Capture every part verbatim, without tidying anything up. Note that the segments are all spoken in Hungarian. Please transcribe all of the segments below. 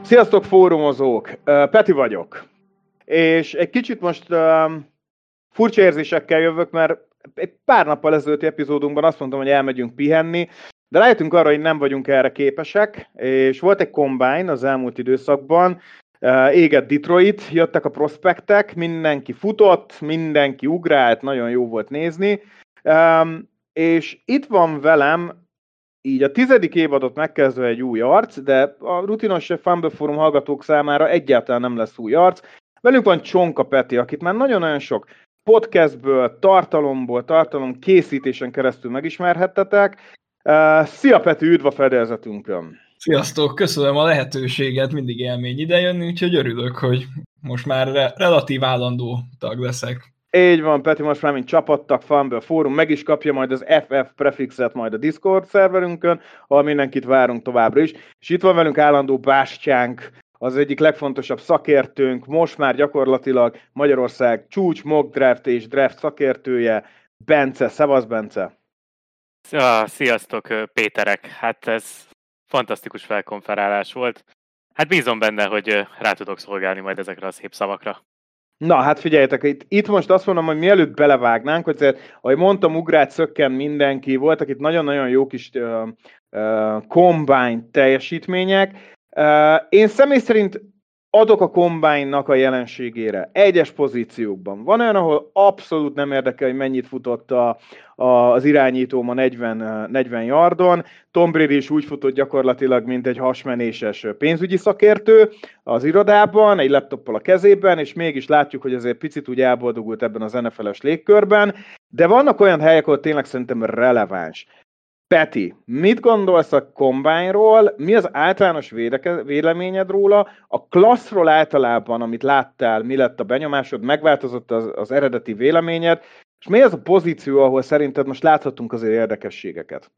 Sziasztok fórumozók! Peti vagyok. És egy kicsit most um, furcsa érzésekkel jövök, mert egy pár nappal ezelőtti epizódunkban azt mondtam, hogy elmegyünk pihenni, de rájöttünk arra, hogy nem vagyunk erre képesek, és volt egy combine az elmúlt időszakban, uh, égett Detroit, jöttek a prospektek, mindenki futott, mindenki ugrált, nagyon jó volt nézni, um, és itt van velem így a tizedik évadot megkezdve egy új arc, de a rutinos Fumble Forum hallgatók számára egyáltalán nem lesz új arc. Velünk van Csonka Peti, akit már nagyon-nagyon sok podcastből, tartalomból, tartalom készítésen keresztül megismerhettetek. Uh, szia Peti, üdv a fedélzetünkön! Sziasztok, köszönöm a lehetőséget, mindig élmény idejönni, úgyhogy örülök, hogy most már re- relatív állandó tag leszek. Így van, Peti most már mint csapattag, Fumble Forum, meg is kapja majd az ef ef prefixet majd a Discord szerverünkön, ahol mindenkit várunk továbbra is. És itt van velünk állandó bástyánk, az egyik legfontosabb szakértőnk, most már gyakorlatilag Magyarország csúcs mock draft és draft szakértője, Bence. Szevasz, Bence! Ja, sziasztok, Péterek! Hát ez fantasztikus felkonferálás volt. Hát bízom benne, hogy rá tudok szolgálni majd ezekre a szép szavakra. Na, hát figyeljetek, itt, itt most azt mondom, hogy mielőtt belevágnánk, hogy azért, ahogy mondtam, ugrált szökken mindenki, voltak itt nagyon-nagyon jó kis uh, uh, combine teljesítmények. Uh, én személy szerint adok a combine-nak a jelenségére egyes pozíciókban. Van olyan, ahol abszolút nem érdekel, hogy mennyit futott a, a, az irányítóm a negyven, negyven yardon. Tom Brady is úgy futott gyakorlatilag, mint egy hasmenéses pénzügyi szakértő az irodában, egy laptoppal a kezében, és mégis látjuk, hogy azért picit úgy elboldogult ebben az en ef el-es légkörben, de vannak olyan helyek, ahol tényleg szerintem releváns. Peti, mit gondolsz a Combine-ról? Mi az általános védeke- véleményed róla? A klasszról általában, amit láttál, mi lett a benyomásod? Megváltozott az, az eredeti véleményed? És mi az a pozíció, ahol szerinted most láthatunk azért érdekességeket?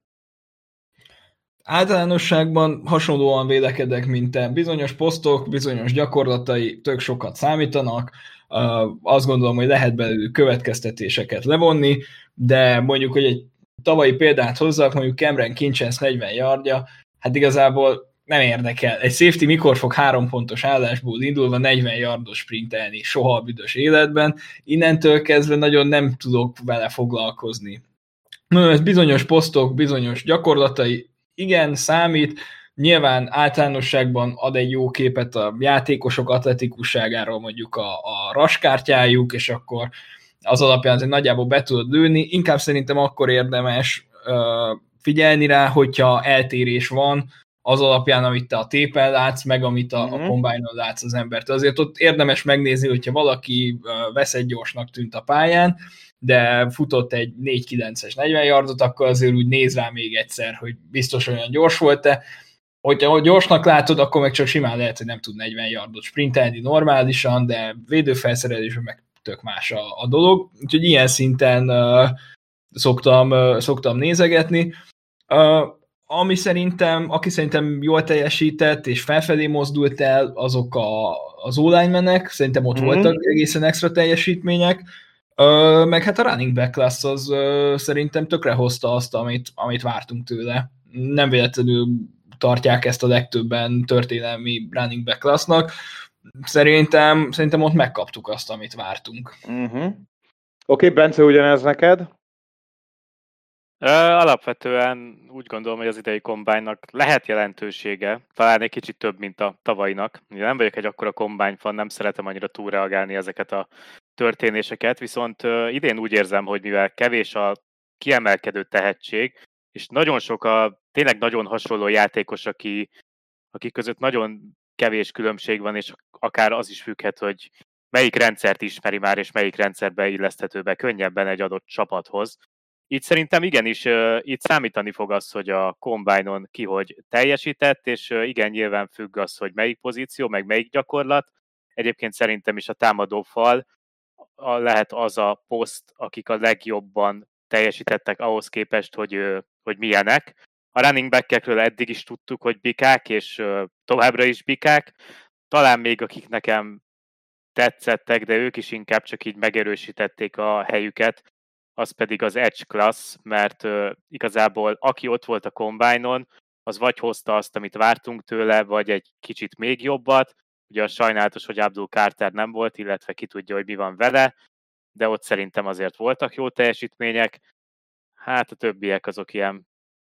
Általánosságban hasonlóan vélekedek, mint te. Bizonyos posztok, bizonyos gyakorlatai tök sokat számítanak. Azt gondolom, hogy lehet belőlük következtetéseket levonni, de mondjuk, hogy egy tavalyi példát hozzak, mondjuk Cameron Kinchens negyven yardja, hát igazából nem érdekel. Egy safety mikor fog három pontos állásból indulva negyven yardos sprintelni soha a büdös életben, innentől kezdve nagyon nem tudok vele foglalkozni. Mondom, ez bizonyos posztok, bizonyos gyakorlatai, igen, számít, nyilván általánosságban ad egy jó képet a játékosok atletikusságáról, mondjuk a, a raskártyájuk, és akkor az alapján azért nagyjából be tudod lőni. Inkább szerintem akkor érdemes uh, figyelni rá, hogyha eltérés van az alapján, amit te a tépen látsz, meg amit a, a combine-on látsz az embert. Azért ott érdemes megnézni, hogyha valaki uh, veszett gyorsnak tűnt a pályán, de futott egy négy kilences negyven yardot, akkor azért úgy néz rá még egyszer, hogy biztos olyan gyors volt-e. Hogyha gyorsnak látod, akkor meg csak simán lehet, hogy nem tud negyven yardot sprintelni normálisan, de védőfelszerelésben meg tök más a, a dolog. Úgyhogy ilyen szinten uh, szoktam, uh, szoktam nézegetni. Uh, ami szerintem, aki szerintem jól teljesített és felfelé mozdult el, azok a, az O-linemenek, szerintem ott mm-hmm. voltak egészen extra teljesítmények. Uh, meg hát a running back class az uh, szerintem tökre hozta azt, amit, amit vártunk tőle. Nem véletlenül tartják ezt a legtöbben történelmi running back classnak. Szerintem, szerintem ott megkaptuk azt, amit vártunk. Uh-huh. Oké, okay, Bence, ugyanez neked? Alapvetően úgy gondolom, hogy az idei Combine-nak lehet jelentősége, talán egy kicsit több, mint a tavalyinak. Nem vagyok egy akkora Combine fan, nem szeretem annyira túlreagálni ezeket a történéseket, viszont idén úgy érzem, hogy mivel kevés a kiemelkedő tehetség, és nagyon sok a tényleg nagyon hasonló játékos, aki, akik között nagyon kevés különbség van, és akár az is függhet, hogy melyik rendszert ismeri már, és melyik rendszerbe illeszthető be könnyebben egy adott csapathoz. Így szerintem igenis uh, itt számítani fog az, hogy a Combine-on ki hogy teljesített, és uh, igen, nyilván függ az, hogy melyik pozíció, meg melyik gyakorlat. Egyébként szerintem is a támadó fal a, lehet az a poszt, akik a legjobban teljesítettek ahhoz képest, hogy, uh, hogy milyenek. A running back-ekről eddig is tudtuk, hogy bikák, és uh, továbbra is bikák. Talán még akik nekem tetszettek, de ők is inkább csak így megerősítették a helyüket, az pedig az edge class, mert uh, igazából aki ott volt a Combine-on, az vagy hozta azt, amit vártunk tőle, vagy egy kicsit még jobbat. Ugye az sajnálatos, hogy Abdul Carter nem volt, illetve ki tudja, hogy mi van vele, de ott szerintem azért voltak jó teljesítmények. Hát a többiek azok ilyen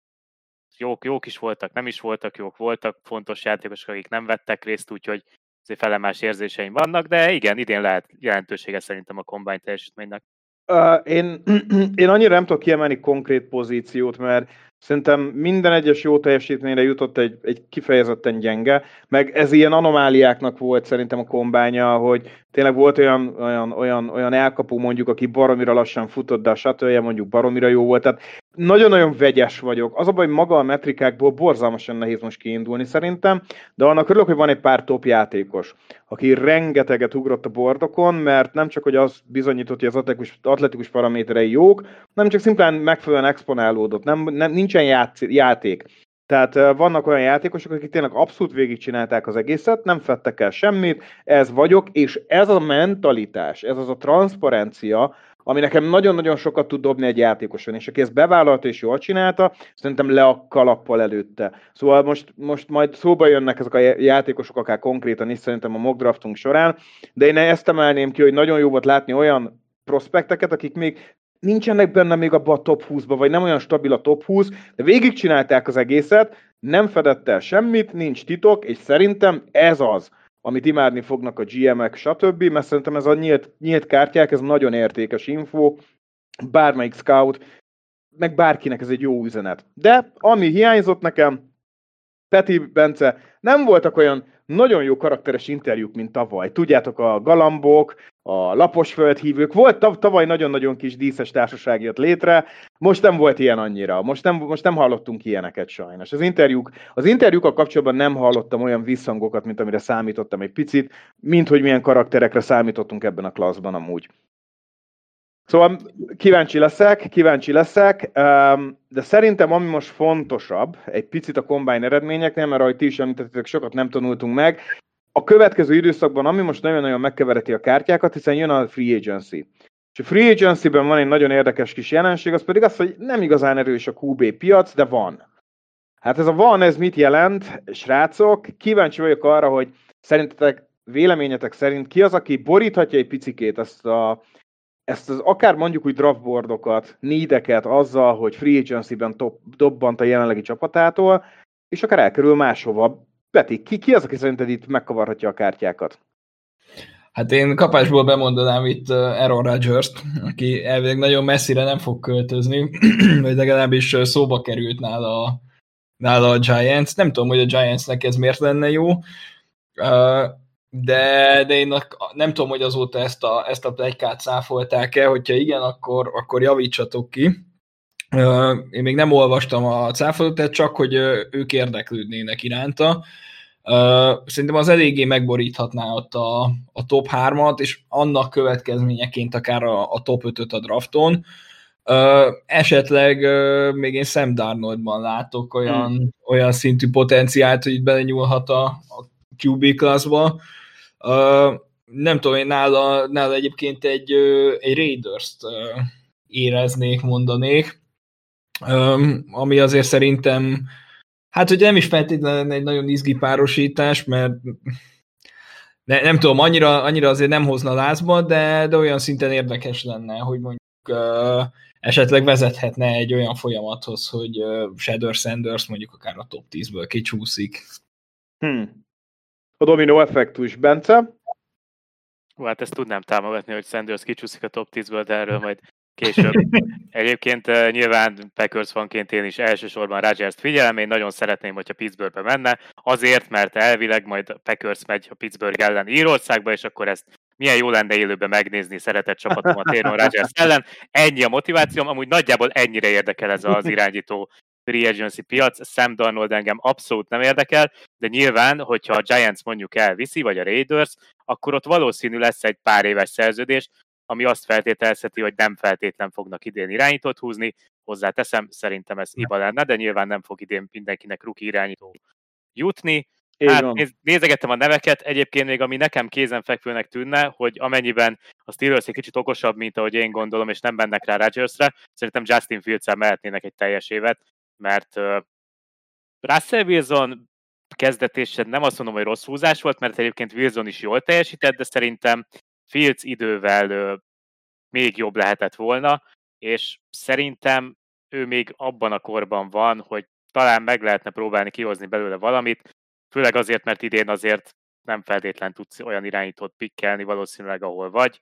jók, jók is voltak, nem is voltak jók, voltak fontos játékosok, akik nem vettek részt, úgyhogy azért felemás érzéseim vannak, de igen, idén lehet jelentősége szerintem a combine teljesítménynek. Uh, én, én annyira nem tudok kiemelni konkrét pozíciót, mert szerintem minden egyes jó teljesítményre jutott egy, egy kifejezetten gyenge, meg ez ilyen anomáliáknak volt szerintem a kombánya, hogy tényleg volt olyan, olyan, olyan, olyan elkapó mondjuk, aki baromira lassan futott, de a shuttle mondjuk baromira jó volt, tehát nagyon-nagyon vegyes vagyok. Az a baj, hogy maga a metrikákból borzalmasan nehéz most kiindulni szerintem, de annak örülök, hogy van egy pár top játékos, aki rengeteget ugrott a bordokon, mert nem csak, hogy az bizonyított, hogy az atletikus, atletikus paraméterei jók, nem csak szimplán megfelelően exponálódott, nem, nem, nincsen játsz, játék. Tehát uh, vannak olyan játékosok, akik tényleg abszolút végigcsinálták az egészet, nem fettek el semmit, ez vagyok, és ez a mentalitás, ez az a transzparencia, ami nekem nagyon-nagyon sokat tud dobni egy játékoson, és aki ezt bevállalta és jól csinálta, szerintem le a kalappal előtte. Szóval most, most majd szóba jönnek ezek a játékosok, akár konkrétan is szerintem a mock draftunk során, de én ezt emelném ki, hogy nagyon jó volt látni olyan prospekteket, akik még nincsenek benne még abban a top húszba, vagy nem olyan stabil a top húsz, de végigcsinálták az egészet, nem fedett el semmit, nincs titok, és szerintem ez az, amit imádni fognak a gé em-ek, stb., mert szerintem ez a nyílt, nyílt kártyák, ez nagyon értékes info, bármelyik scout, meg bárkinek ez egy jó üzenet. De ami hiányzott nekem, Peti, Bence, nem voltak olyan nagyon jó karakteres interjúk, mint tavaly. Tudjátok, a galambok, a lapos földhívők, volt tavaly nagyon-nagyon kis díszes társaság jött létre, most nem volt ilyen annyira, most nem, most nem hallottunk ilyeneket sajnos. Az interjúk, az interjúkkal kapcsolatban nem hallottam olyan visszhangokat, mint amire számítottam egy picit, mint hogy milyen karakterekre számítottunk ebben a klasszban amúgy. Szóval kíváncsi leszek, kíváncsi leszek, de szerintem ami most fontosabb, egy picit a combine eredményeknél, mert ahogy ti is említettetek, sokat nem tanultunk meg, a következő időszakban, ami most nagyon-nagyon megkevereti a kártyákat, hiszen jön a free agency. És a free agency-ben van egy nagyon érdekes kis jelenség, az pedig az, hogy nem igazán erős a kú bé piac, de van. Hát ez a van, ez mit jelent, srácok? Kíváncsi vagyok arra, hogy szerintetek, véleményetek szerint ki az, aki boríthatja egy picikét ezt a ezt az akár mondjuk úgy draftboardokat, needeket azzal, hogy free agency-ben top, dobbant a jelenlegi csapatától, és akár elkerül máshova. Peti, ki, ki az, aki szerinted itt megkavarhatja a kártyákat? Hát én kapásból bemondanám itt Aaron Rodgers-t, aki elvileg nagyon messzire nem fog költözni, vagy legalábbis szóba került nála, nála a Giants. Nem tudom, hogy a Giantsnek ez miért lenne jó, de, de én nem tudom, hogy azóta ezt a, ezt a pletykát cáfolták-e, hogyha igen, akkor, akkor javítsatok ki. Én még nem olvastam a cáfolatot, csak hogy ők érdeklődnének iránta. Szerintem az eléggé megboríthatná ott a, a top hármat, és annak következményeként akár a, a top ötöt a drafton. Esetleg még én Sam Darnoldban látok olyan, hmm. olyan szintű potenciált, hogy itt belenyúlhat a, a kú bé classba. Uh, nem tudom, én nála, nála egyébként egy, egy Raiders-t uh, éreznék, mondanék, um, ami azért szerintem, hát ugye nem is feltétlenül egy nagyon izgi párosítás, mert ne, nem tudom, annyira, annyira azért nem hozna lázba, de, de olyan szinten érdekes lenne, hogy mondjuk uh, esetleg vezethetne egy olyan folyamathoz, hogy uh, Shedeur Sanders mondjuk akár a top tízből kicsúszik. Hmm. A dominó effektus, Bence? Hú, hát ezt tudnám támogatni, hogy Sanders kicsúszik a top tízből, de erről majd később. Egyébként uh, nyilván Packers fanként én is elsősorban Rodgers-t figyelem, én nagyon szeretném, hogyha Pittsburghbe menne, azért, mert elvileg majd a Packers megy a Pittsburgh ellen Írországba, és akkor ezt milyen jó lenne élőben megnézni szeretett csapatomat Aaron Rodgers ellen. Ennyi a motivációm, amúgy nagyjából ennyire érdekel ez az irányító free agency piac, Sam Darnold engem abszolút nem érdekel, de nyilván, hogyha a Giants mondjuk elviszi, vagy a Raiders, akkor ott valószínű lesz egy pár éves szerződés, ami azt feltételezheti, hogy nem feltétlen fognak idén irányítót húzni. Hozzáteszem, szerintem ez hiba lenne, de nyilván nem fog idén mindenkinek rookie irányító jutni. Hát néz, nézegettem a neveket, egyébként még ami nekem kézenfekvőnek tűnne, hogy amennyiben a Steelers egy kicsit okosabb, mint ahogy én gondolom, és nem mennek rá Rodgersre, szerintem Justin Fields-el mehetnének egy teljes évet, mert uh, Russell Wilson kezdetésen nem azt mondom, hogy rossz húzás volt, mert egyébként Wilson is jól teljesített, de szerintem Fields idővel ö, még jobb lehetett volna, és szerintem ő még abban a korban van, hogy talán meg lehetne próbálni kihozni belőle valamit, főleg azért, mert idén azért nem feltétlen tudsz olyan irányítót pikkelni valószínűleg, ahol vagy,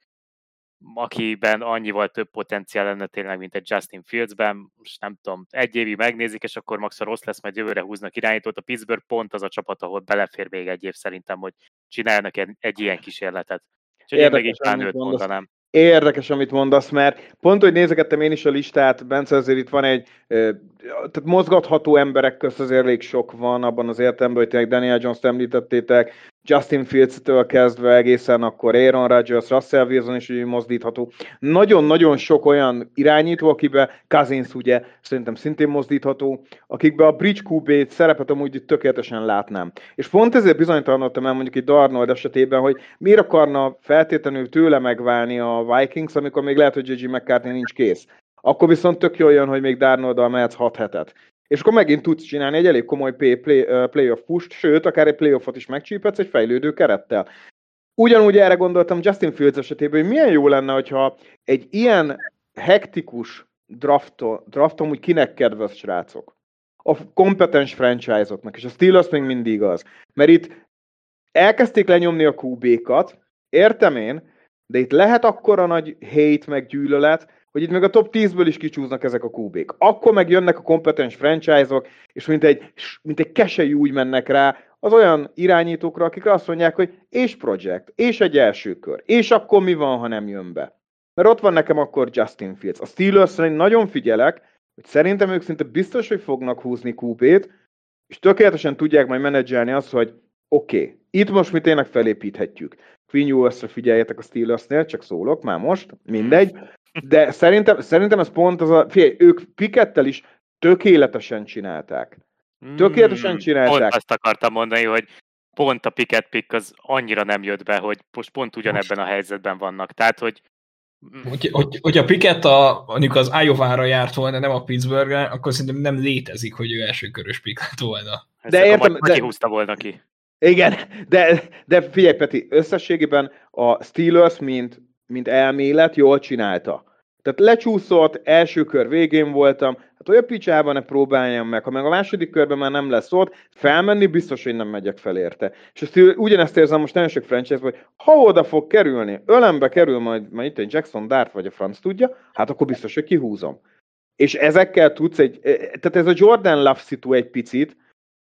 akiben annyival több potenciál lenne tényleg, mint egy Justin Fieldsben. Most nem tudom, egy évig megnézik, és akkor max rossz lesz, majd jövőre húznak irányítót. A Pittsburgh pont az a csapat, ahol belefér még egy év szerintem, hogy csinálnak egy, egy ilyen kísérletet. Úgyhogy én meg így talán őt mondanám. Érdekes, amit mondasz, mert pont, hogy nézegettem én is a listát, Bence, azért itt van egy, tehát mozgatható emberek közt azért elég sok van abban az értelemben, hogy tényleg Daniel Jones-t említettétek, Justin Fields-től kezdve egészen akkor Aaron Rodgers, Russell Wilson is úgy mozdítható. Nagyon-nagyon sok olyan irányító, akiben Cousins ugye szerintem szintén mozdítható, akikben a Bridge Q B szerepet amúgy tökéletesen látnám. És pont ezért bizonytalanodtam el mondjuk egy Darnold esetében, hogy miért akarna feltétlenül tőle megválni a Vikings, amikor még lehet, hogy J J McCartney nincs kész. Akkor viszont tök jól jön, hogy még Darnolddal mehetsz hat hetet. És akkor megint tudsz csinálni egy elég komoly play, play, uh, playoff push, sőt, akár egy playoffot is megcsípetsz egy fejlődő kerettel. Ugyanúgy erre gondoltam Justin Fields esetében, hogy milyen jó lenne, hogyha egy ilyen hektikus drafton, drafton úgy kinek kedvez srácok. A kompetens franchise-oknak, és a Steelers még mindig az. Mert itt elkezdték lenyomni a Q B-kat, értem én, de itt lehet akkora nagy hate meg gyűlölet, hogy itt még a top tízből is kicsúznak ezek a Q B-k. Akkor meg jönnek a kompetens franchise-ok, és mint egy, mint egy kesely úgy mennek rá az olyan irányítókra, akik azt mondják, hogy és project, és egy első kör, és akkor mi van, ha nem jön be. Mert ott van nekem akkor Justin Fields. A Steelers szerint nagyon figyelek, hogy szerintem ők szinte biztos, hogy fognak húzni Q B-t, és tökéletesen tudják majd menedzselni azt, hogy oké, okay, itt most mi tényleg felépíthetjük. Quinn Ewers-re figyeljetek a Steelersnél, csak szólok már most, mindegy. De szerintem, szerintem ez pont az a... Figyelj, ők Pickettel is tökéletesen csinálták. Tökéletesen csinálták. Pont azt akartam mondani, hogy pont a Pickett pick az annyira nem jött be, hogy most pont ugyanebben a helyzetben vannak. Tehát, hogy... Hogy, hogy, hogy a Pickett a, mondjuk az Iowa-ra járt volna, nem a Pittsburghre, akkor szerintem nem létezik, hogy ő elsőkörös pick lett volna. De értem, de... húzta volna ki. Igen, de, de figyelj Peti, összességében a Steelers, mint, mint elmélet jól csinálta. Tehát lecsúszott, első kör végén voltam, hát olyan picsában ne próbáljam meg, ha meg a második körben már nem lesz ott, felmenni biztos, hogy nem megyek fel érte. És azt, ugyanezt érzem most nagyon sok franchise-ban, hogy ha oda fog kerülni, ölembe kerül majd, majd itt egy Jackson Dart vagy a franc tudja, hát akkor biztos, hogy kihúzom. És ezekkel tudsz egy, tehát ez a Jordan Love szitu egy picit,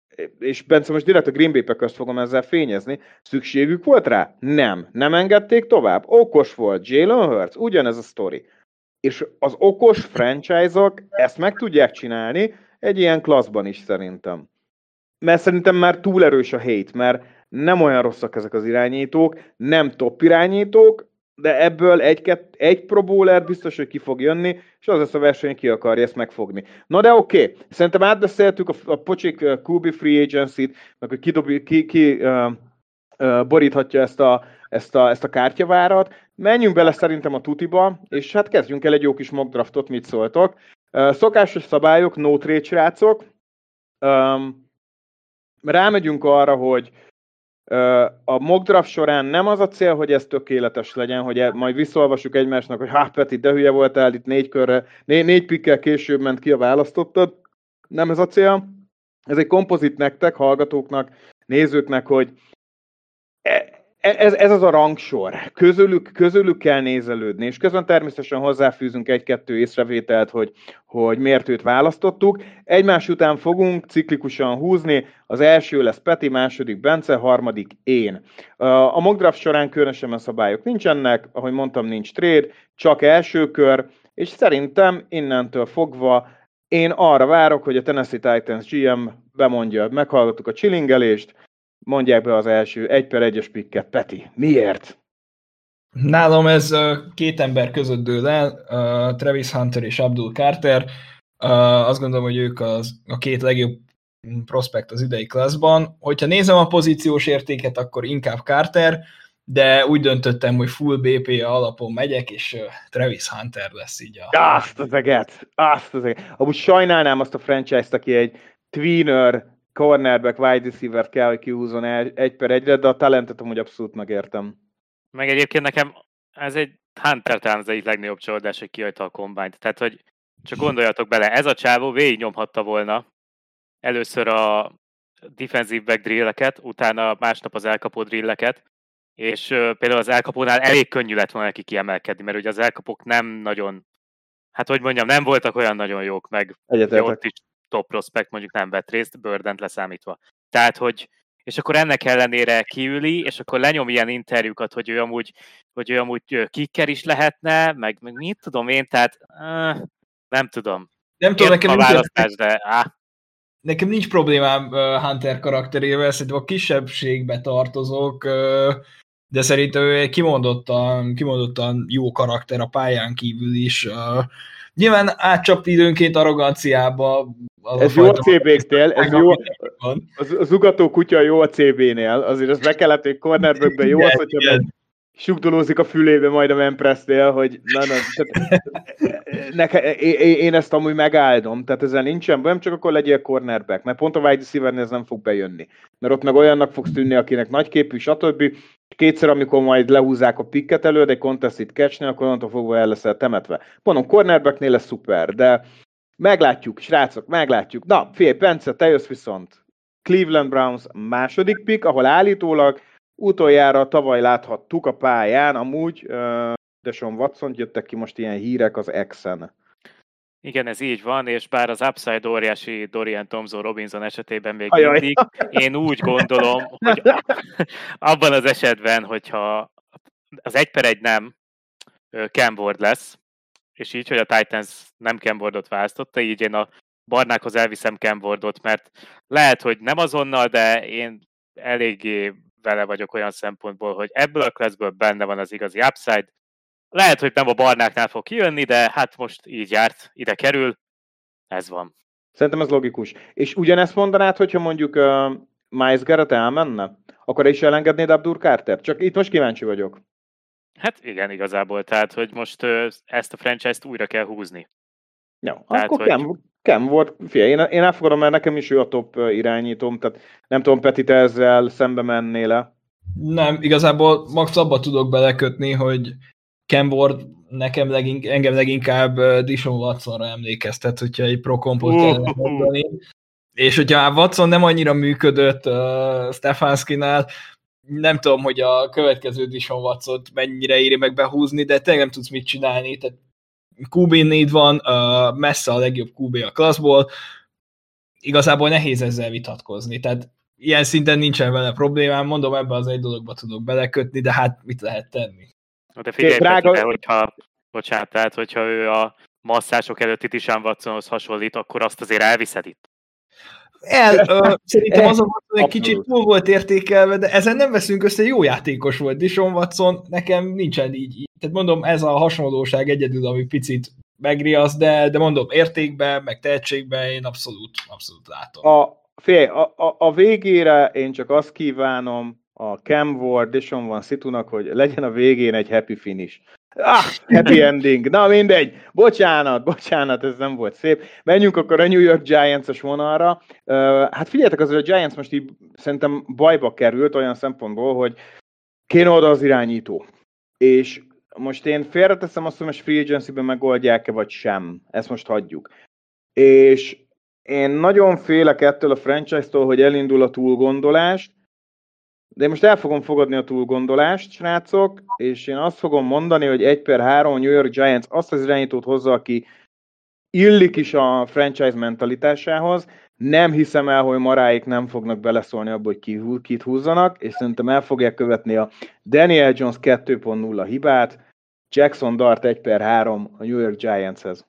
és Bence, most direkt a Green Bay Packers fogom ezzel fényezni, szükségük volt rá? Nem. Nem engedték tovább? Okos volt. Jalen Hurts? Ugyanez a sztori. És az okos franchise-ok ezt meg tudják csinálni egy ilyen klasszban is szerintem. Mert szerintem már túl erős a hate, mert nem olyan rosszak ezek az irányítók, nem top irányítók, de ebből egy, egy Pro Bowler biztos, hogy ki fog jönni, és az lesz a verseny, ki akarja ezt megfogni. Na de oké, okay. Szerintem átbeszéltük a, a pocsék Q B Free Agency-t, meg hogy ki, dobi, ki, ki uh, uh, boríthatja ezt a, ezt, a, ezt a kártyavárat. Menjünk bele szerintem a tutiba, és hát kezdjünk el egy jó kis mock draftot, mit szóltok. Uh, szokásos szabályok, no trade srácok. Um, rámegyünk arra, hogy a mock draft során nem az a cél, hogy ez tökéletes legyen, hogy majd visszaolvassuk egymásnak, hogy hát Peti, de hülye voltál, itt négy körre, négy, négy pikkel később ment ki a választottad. Nem ez a cél. Ez egy kompozit nektek, hallgatóknak, nézőknek, hogy ez, ez az a rangsor. Közülük, közülük kell nézelődni, és közben természetesen hozzáfűzünk egy-kettő észrevételt, hogy, hogy miért őt választottuk. Egymás után fogunk ciklikusan húzni, az első lesz Peti, második Bence, harmadik én. A mock draft során különösen szabályok nincsenek, ahogy mondtam, nincs trade, csak első kör, és szerintem innentől fogva én arra várok, hogy a Tennessee Titans gé em bemondja, meghallgattuk a chillingelést, mondják be az első egy per egyes pikket. Peti, miért? Nálam ez két ember között dől el, Travis Hunter és Abdul Carter. Azt gondolom, hogy ők az, a két legjobb prospekt az idei klasszban. Hogyha nézem a pozíciós értéket, akkor inkább Carter, de úgy döntöttem, hogy full bé pé alapon megyek, és Travis Hunter lesz így a... Azt az eget! Azt az eget! Amúgy sajnálnám azt a franchise-t, aki egy tweener cornerback, wide receiver kell, hogy kihúzzon el egy per egyre, de a talentet amúgy abszolút megértem. Meg egyébként nekem ez egy Hunter talán az egyik legnagyobb csalódás, hogy kihagyta a combine-t. Tehát, hogy csak gondoljatok bele, ez a csávó végignyomhatta volna először a defensive back drilleket, utána másnap az elkapó drilleket, és uh, például az elkapónál elég könnyű lett volna neki kiemelkedni, mert ugye az elkapók nem nagyon, hát hogy mondjam, nem voltak olyan nagyon jók, meg ugye ott is top prospect mondjuk nem vett részt, Burdent leszámítva. Tehát, hogy és akkor ennek ellenére kiüli, és akkor lenyom ilyen interjúkat, hogy ő amúgy, hogy ő amúgy kicker is lehetne, meg, meg mit tudom én, tehát uh, nem tudom. Nem tudom, nekem a választás, de áh. Nekem nincs problémám uh, Hunter karakterével, szerintem a kisebbségbe tartozok, uh, de szerintem ő egy kimondottan, kimondottan jó karakter a pályán kívül is. Uh, nyilván átcsapti időnként arroganciába. Az ez jó a cé bé-knél, ez jó, az, az ugató kutya jó a cé bé-nél, azért az be kellett egy cornerbackben jó az, hogyha sugdolózik a fülébe majd a Mempressnél, hogy na, na, tehát, neke, én ezt amúgy megáldom, tehát ezzel nincsen bajom, csak akkor legyél cornerback, mert pont a wide receivernél ez nem fog bejönni. Mert ott meg olyannak fogsz tűnni, akinek nagyképű, stb. Kétszer, amikor majd lehúzzák a picket előtt, egy contested catchnél, akkor onnantól fogva el leszel temetve. Mondom, cornerbacknél lesz szuper, de meglátjuk, srácok, meglátjuk. Na, figyelj, Bence, te jössz viszont. Cleveland Browns második pick, ahol állítólag utoljára tavaly láthattuk a pályán, amúgy uh, Deshaun Watson, jöttek ki most ilyen hírek az X-en. Igen, ez így van, és bár az upside óriási Dorian Thompson-Robinson esetében még Ajaj. mindig, én úgy gondolom, hogy abban az esetben, hogyha az egy per egy nem Cam Ward lesz, és így, hogy a Titans nem Cam Wardot választotta, így én a Barnákhoz elviszem Cam Wardot, mert lehet, hogy nem azonnal, de én eléggé vele vagyok olyan szempontból, hogy ebből a classből benne van az igazi upside. Lehet, hogy nem a Barnáknál fog kijönni, de hát most így járt, ide kerül, ez van. Szerintem ez logikus. És ugyanezt mondanád, hogyha mondjuk uh, Myles Garrett elmenne? Akkor is elengednéd Abdul Carter? Csak itt most kíváncsi vagyok. Hát igen, igazából. Tehát, hogy most uh, ezt a franchise-t újra kell húzni. Jó, tehát, akkor hogy... Cam, Cam volt. Figyelj, én, én elfogadom, mert nekem is ő a top irányítóm, tehát nem tudom, Peti, te ezzel szembe mennél le. Nem, igazából max abba tudok belekötni, hogy Cam Ward nekem legink, engem leginkább Deshaun Watsonra emlékeztet, hogyha egy pro kompot uh, kellene mondani. Uh, uh. És hogyha Watson nem annyira működött uh, Stefanski-nál, nem tudom, hogy a következő Deshaun Watsont mennyire éri meg behúzni, de tényleg nem tudsz mit csinálni. Tehát kú bé négy van, uh, messze a legjobb kú bé a klasszból. Igazából nehéz ezzel vitatkozni. Tehát ilyen szinten nincsen vele problémám. Mondom, ebben az egy dologba tudok belekötni, de hát mit lehet tenni? De figyelj, drága... Petite, hogyha, bocsánat, tehát, hogyha ő a masszások előtti Deshaun Watsonhoz hasonlít, akkor azt azért elviszed itt. El, ö, szerintem az a Watson egy kicsit túl volt értékelve, de ezen nem veszünk össze, jó játékos volt Deshaun Watson, nekem nincsen így. Tehát mondom, ez a hasonlóság egyedül, ami picit megriaszt, de, de mondom, értékben, meg tehetségben én abszolút, abszolút látom. A, fél, a, a, a végére én csak azt kívánom a Cam Ward, Deshaun Van Situnak, hogy legyen a végén egy happy finish. Ah, happy ending. Na mindegy. Bocsánat, bocsánat, ez nem volt szép. Menjünk akkor a New York Giants-es vonalra. Uh, hát figyeljetek, azért a Giants most így szerintem bajba került olyan szempontból, hogy kéne oda az irányító. És most én félreteszem azt, hogy most free agency-ben megoldják-e, vagy sem. Ezt most hagyjuk. És én nagyon félek ettől a franchise-tól, hogy elindul a túlgondolást, de én most el fogom fogadni a túlgondolást, srácok, és én azt fogom mondani, hogy egy per három New York Giants azt az irányítót hozza, aki illik is a franchise mentalitásához. Nem hiszem el, hogy maráik nem fognak beleszólni abba, hogy ki, kit húzzanak, és szerintem el fogják követni a Daniel Jones kettő pont nulla hibát, Jackson Dart egy per három a New York Giantshez.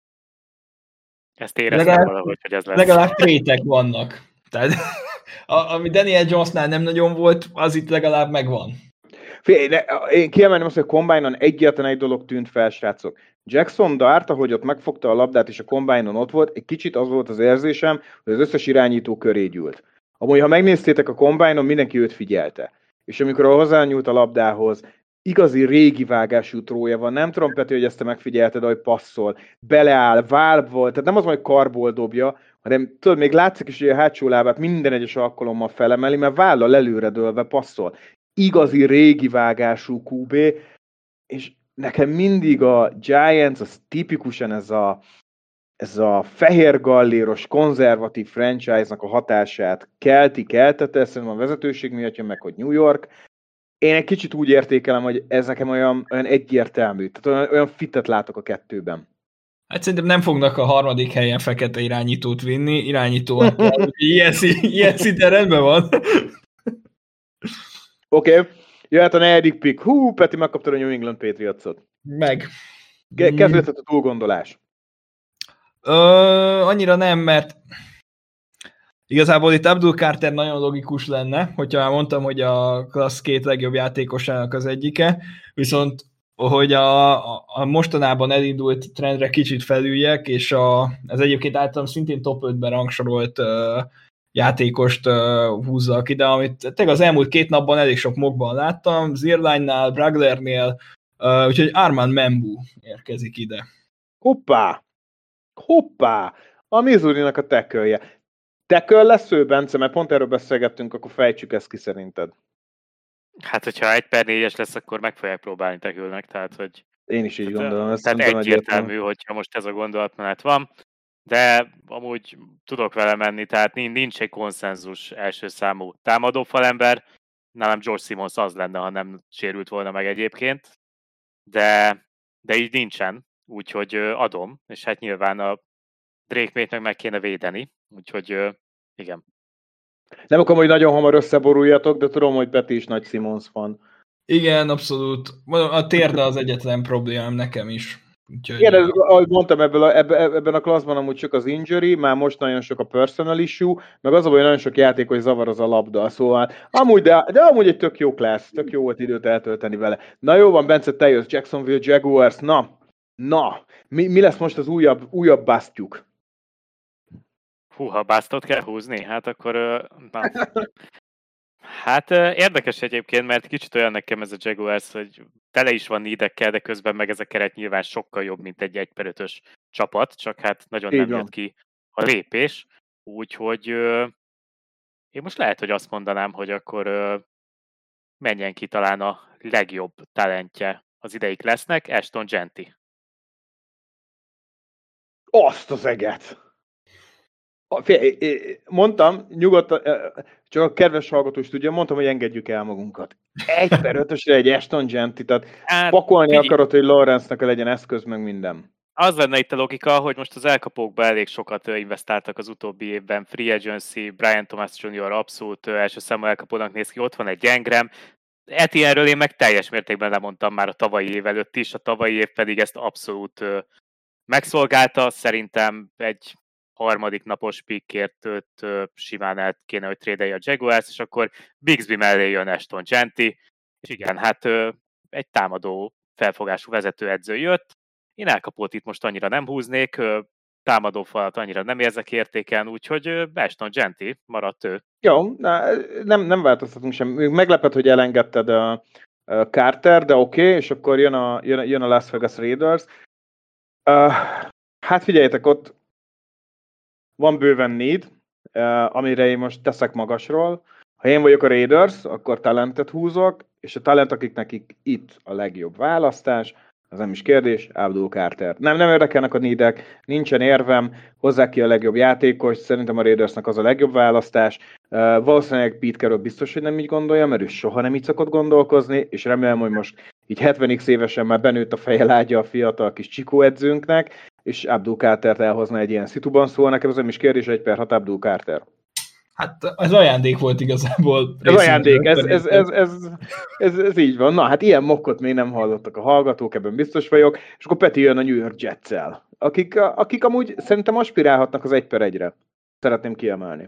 Ezt éreztem legalább, valahogy, hogy ez lesz. Legalább trétek vannak. Tehát, a, ami Daniel Jonesnál nem nagyon volt, az itt legalább megvan. Fél, én kiemelném azt, hogy a Combine-on egyetlen egy dolog tűnt fel, srácok. Jackson Dart, ahogy ott megfogta a labdát, és a Combine-on ott volt, egy kicsit az volt az érzésem, hogy az összes irányító köré gyűlt. Amúgy, ha megnéztétek a Combine-on, mindenki őt figyelte. És amikor hozzányúlt a labdához, igazi régi vágású trója van. Nem tudom, Peti, hogy ezt te megfigyelted, ahogy passzol. Beleáll, válb volt, tehát nem az, hogy karból dobja, hanem tudod, még látszik is, hogy a hátsó lábát minden egyes alkalommal felemeli, mert vállal előre dőlve passzol. Igazi régi vágású kú bé, és nekem mindig a Giants, az tipikusan ez a, ez a fehér galléros, konzervatív franchise-nak a hatását kelti, keltette, szerintem a vezetőség miatt jön meg, hogy New York. Én egy kicsit úgy értékelem, hogy ez nekem olyan, olyan egyértelmű, tehát olyan, olyan fitet látok a kettőben. Hát szerintem nem fognak a harmadik helyen fekete irányítót vinni, irányítónak kell, hogy ilyen, ilyen szinten rendben van. Oké, okay. Jöhet a negyedik pick. Hú, Peti, megkaptad a New England Patriots-ot. Meg. Kezdődhet a túlgondolás. Ö, annyira nem, mert igazából itt Abdul Carter nagyon logikus lenne, hogyha már mondtam, hogy a klassz két legjobb játékosának az egyike, viszont hogy a, a, a mostanában elindult trendre kicsit felüljek, és a, ez egyébként általam szintén top ötben rangsorolt uh, játékost uh, húzza ki, de amit tényleg az elmúlt két napban elég sok mockban láttam, Zierline-nál, Braglernél, uh, úgyhogy Armand Membu érkezik ide. Hoppá! Hoppá! A Missouri-nak a tackle-je. Tackle lesz ő, Bence? Mert pont erről beszélgettünk, akkor fejtsük ezt ki szerinted. Hát, hogyha egy per négyes lesz, akkor meg fogják próbálni tackle-nek, tehát, hogy... Én is így tehát, gondolom. Ezt tehát egyértelmű, hogyha most ez a gondolatmenet van, de amúgy tudok vele menni, tehát nincs egy konszenzus első számú támadó falember. Nálam George Simmons az lenne, ha nem sérült volna meg egyébként, de, de így nincsen, úgyhogy adom, és hát nyilván a Drake May-t meg kéne védeni, úgyhogy igen. Nem akarom, hogy nagyon hamar összeboruljatok, de tudom, hogy Peti is nagy Simmons fan. Igen, abszolút. A térde az egyetlen problémám nekem is. Úgyhogy... Igen, ez, ahogy mondtam, ebből a, ebben a klasszban amúgy csak az injury, már most nagyon sok a personal issue, meg az a baj, hogy nagyon sok játékos zavar az a labda, szóval amúgy, de, de amúgy egy tök jó klassz, tök jó volt időt eltölteni vele. Na jó van, Bence, te jössz, Jacksonville Jaguars, na, na, mi, mi lesz most az újabb, újabb basztjuk? Hú, ha basztot kell húzni, hát akkor... Na. Hát érdekes egyébként, mert kicsit olyan nekem ez a Jaguars, hogy tele is van needekkel, de közben meg ez a keret nyilván sokkal jobb, mint egy egy per ötös csapat, csak hát nagyon Így nem van. Jött ki a lépés. Úgyhogy én most lehet, hogy azt mondanám, hogy akkor menjen ki talán a legjobb talentje az ideig lesznek, Ashton Jeanty. Azt az eget! Mondtam, nyugodtan, csak a kedves hallgató is tudja, mondtam, hogy engedjük el magunkat. Egy per ötösre egy Ashton Jeanty, tehát hát, pakolni figyelj. Akarod, hogy Lawrence-nak legyen eszköz, meg minden. Az lenne itt a logika, hogy most az elkapókba elég sokat investáltak az utóbbi évben. Free agency, Brian Thomas junior abszolút első számú elkapónak néz ki, ott van egy Engram. Etienneről én meg teljes mértékben lemondtam már a tavalyi év előtt is, a tavalyi év pedig ezt abszolút megszolgálta. Szerintem egy harmadik napos pickért őt simán el kéne, hogy trédelje a Jaguars, és akkor Bigsby mellé jön Ashton Jeanty, és igen, hát egy támadó felfogású vezetőedző jött. Én elkapót itt most annyira nem húznék, támadó falat annyira nem érzek értéken, úgyhogy Ashton Jeanty maradt ő. Jó, nem, nem változtatunk sem. Meglepett, hogy elengedted a Carter, de oké, okay, és akkor jön a, jön, jön a Las Vegas Raiders. Uh, hát figyeljetek, ott van bőven need, uh, amire én most teszek magasról. Ha én vagyok a Raiders, akkor talentet húzok, és a talent, akik nekik itt a legjobb választás, az nem is kérdés, Abdul Carter. Nem, nem érdekelnek a needek, nincsen érvem, hozzák ki a legjobb játékos, szerintem a Raidersnek az a legjobb választás. Uh, valószínűleg Pete Carroll biztos, hogy nem így gondolja, mert ő soha nem így szokott gondolkozni, és remélem, hogy most így hetven évesen már benőtt a feje lágya a fiatal kis Csikó edzőnknek, és Abdul Cartert elhozna egy ilyen szituban, szóval nekem az nem is kérdés, egy per hat Abdul Carter. Hát ez ajándék volt igazából. Ez ajándék, ez, ez, ez, ez, ez, ez így van. Na, hát ilyen mokkot még nem hallottak a hallgatók, ebben biztos vagyok, és akkor Peti jön a New York Jets-el, akik, akik amúgy szerintem aspirálhatnak az egy per egyre. Szeretném kiemelni.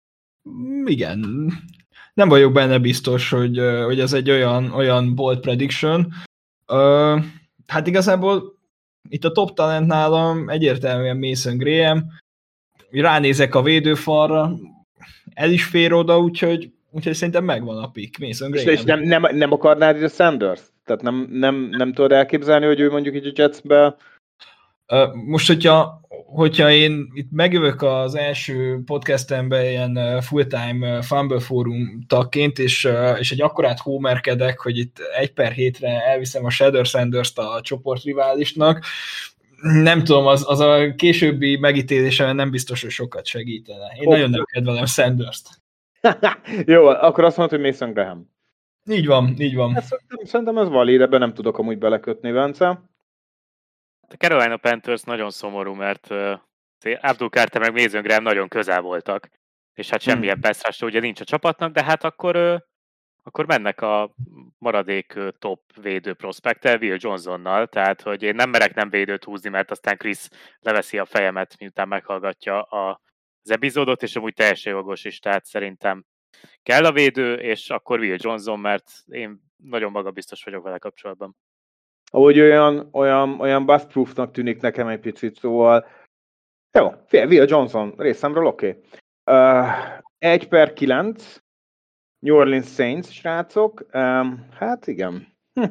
Igen. Nem vagyok benne biztos, hogy, hogy ez egy olyan, olyan bold prediction. Uh, hát igazából itt a top talent nálam egyértelműen Mason Graham. Ránézek a védőfalra, el is fér oda, úgyhogy, úgyhogy szerintem megvan a pick. Mason És, Graham. és nem, nem, nem akarnád ide Sanders? Tehát nem, nem, nem tudod elképzelni, hogy ő mondjuk így a Jetsbe... Most, hogyha, hogyha én itt megjövök az első podcastemben ilyen full-time Fumble Forum tagként, és, és egy akkorát homerkedek, hogy itt egy per hétre elviszem a Shadow Sanders-t a csoportriválisnak, nem tudom, az, az a későbbi megítélésen nem biztos, hogy sokat segítene. Én Hopp. nagyon nem kedvelem Sanders-t. Jó, akkor azt mondod, hogy Mason Graham. Így van, így van. Ezt, szerintem ez valid, ebben nem tudok amúgy belekötni, Bence. A Carolina Panthers nagyon szomorú, mert uh, Abdul Carter meg Mason Graham nagyon közel voltak, és hát semmilyen hmm. pass rush ugye nincs a csapatnak, de hát akkor, uh, akkor mennek a maradék uh, top védő prospekttel, Will Johnsonnal, tehát hogy én nem merek nem védőt húzni, mert aztán Chris leveszi a fejemet, miután meghallgatja a, az epizódot, és amúgy teljesen jogos is, tehát szerintem kell a védő, és akkor Will Johnson, mert én nagyon magabiztos vagyok vele kapcsolatban. Ahogy olyan, olyan, olyan bust-proofnak tűnik nekem egy picit, szóval jó, fél, Will Johnson részemről oké. Okay. Uh, egy per kilenc, New Orleans Saints, srácok, um, hát igen.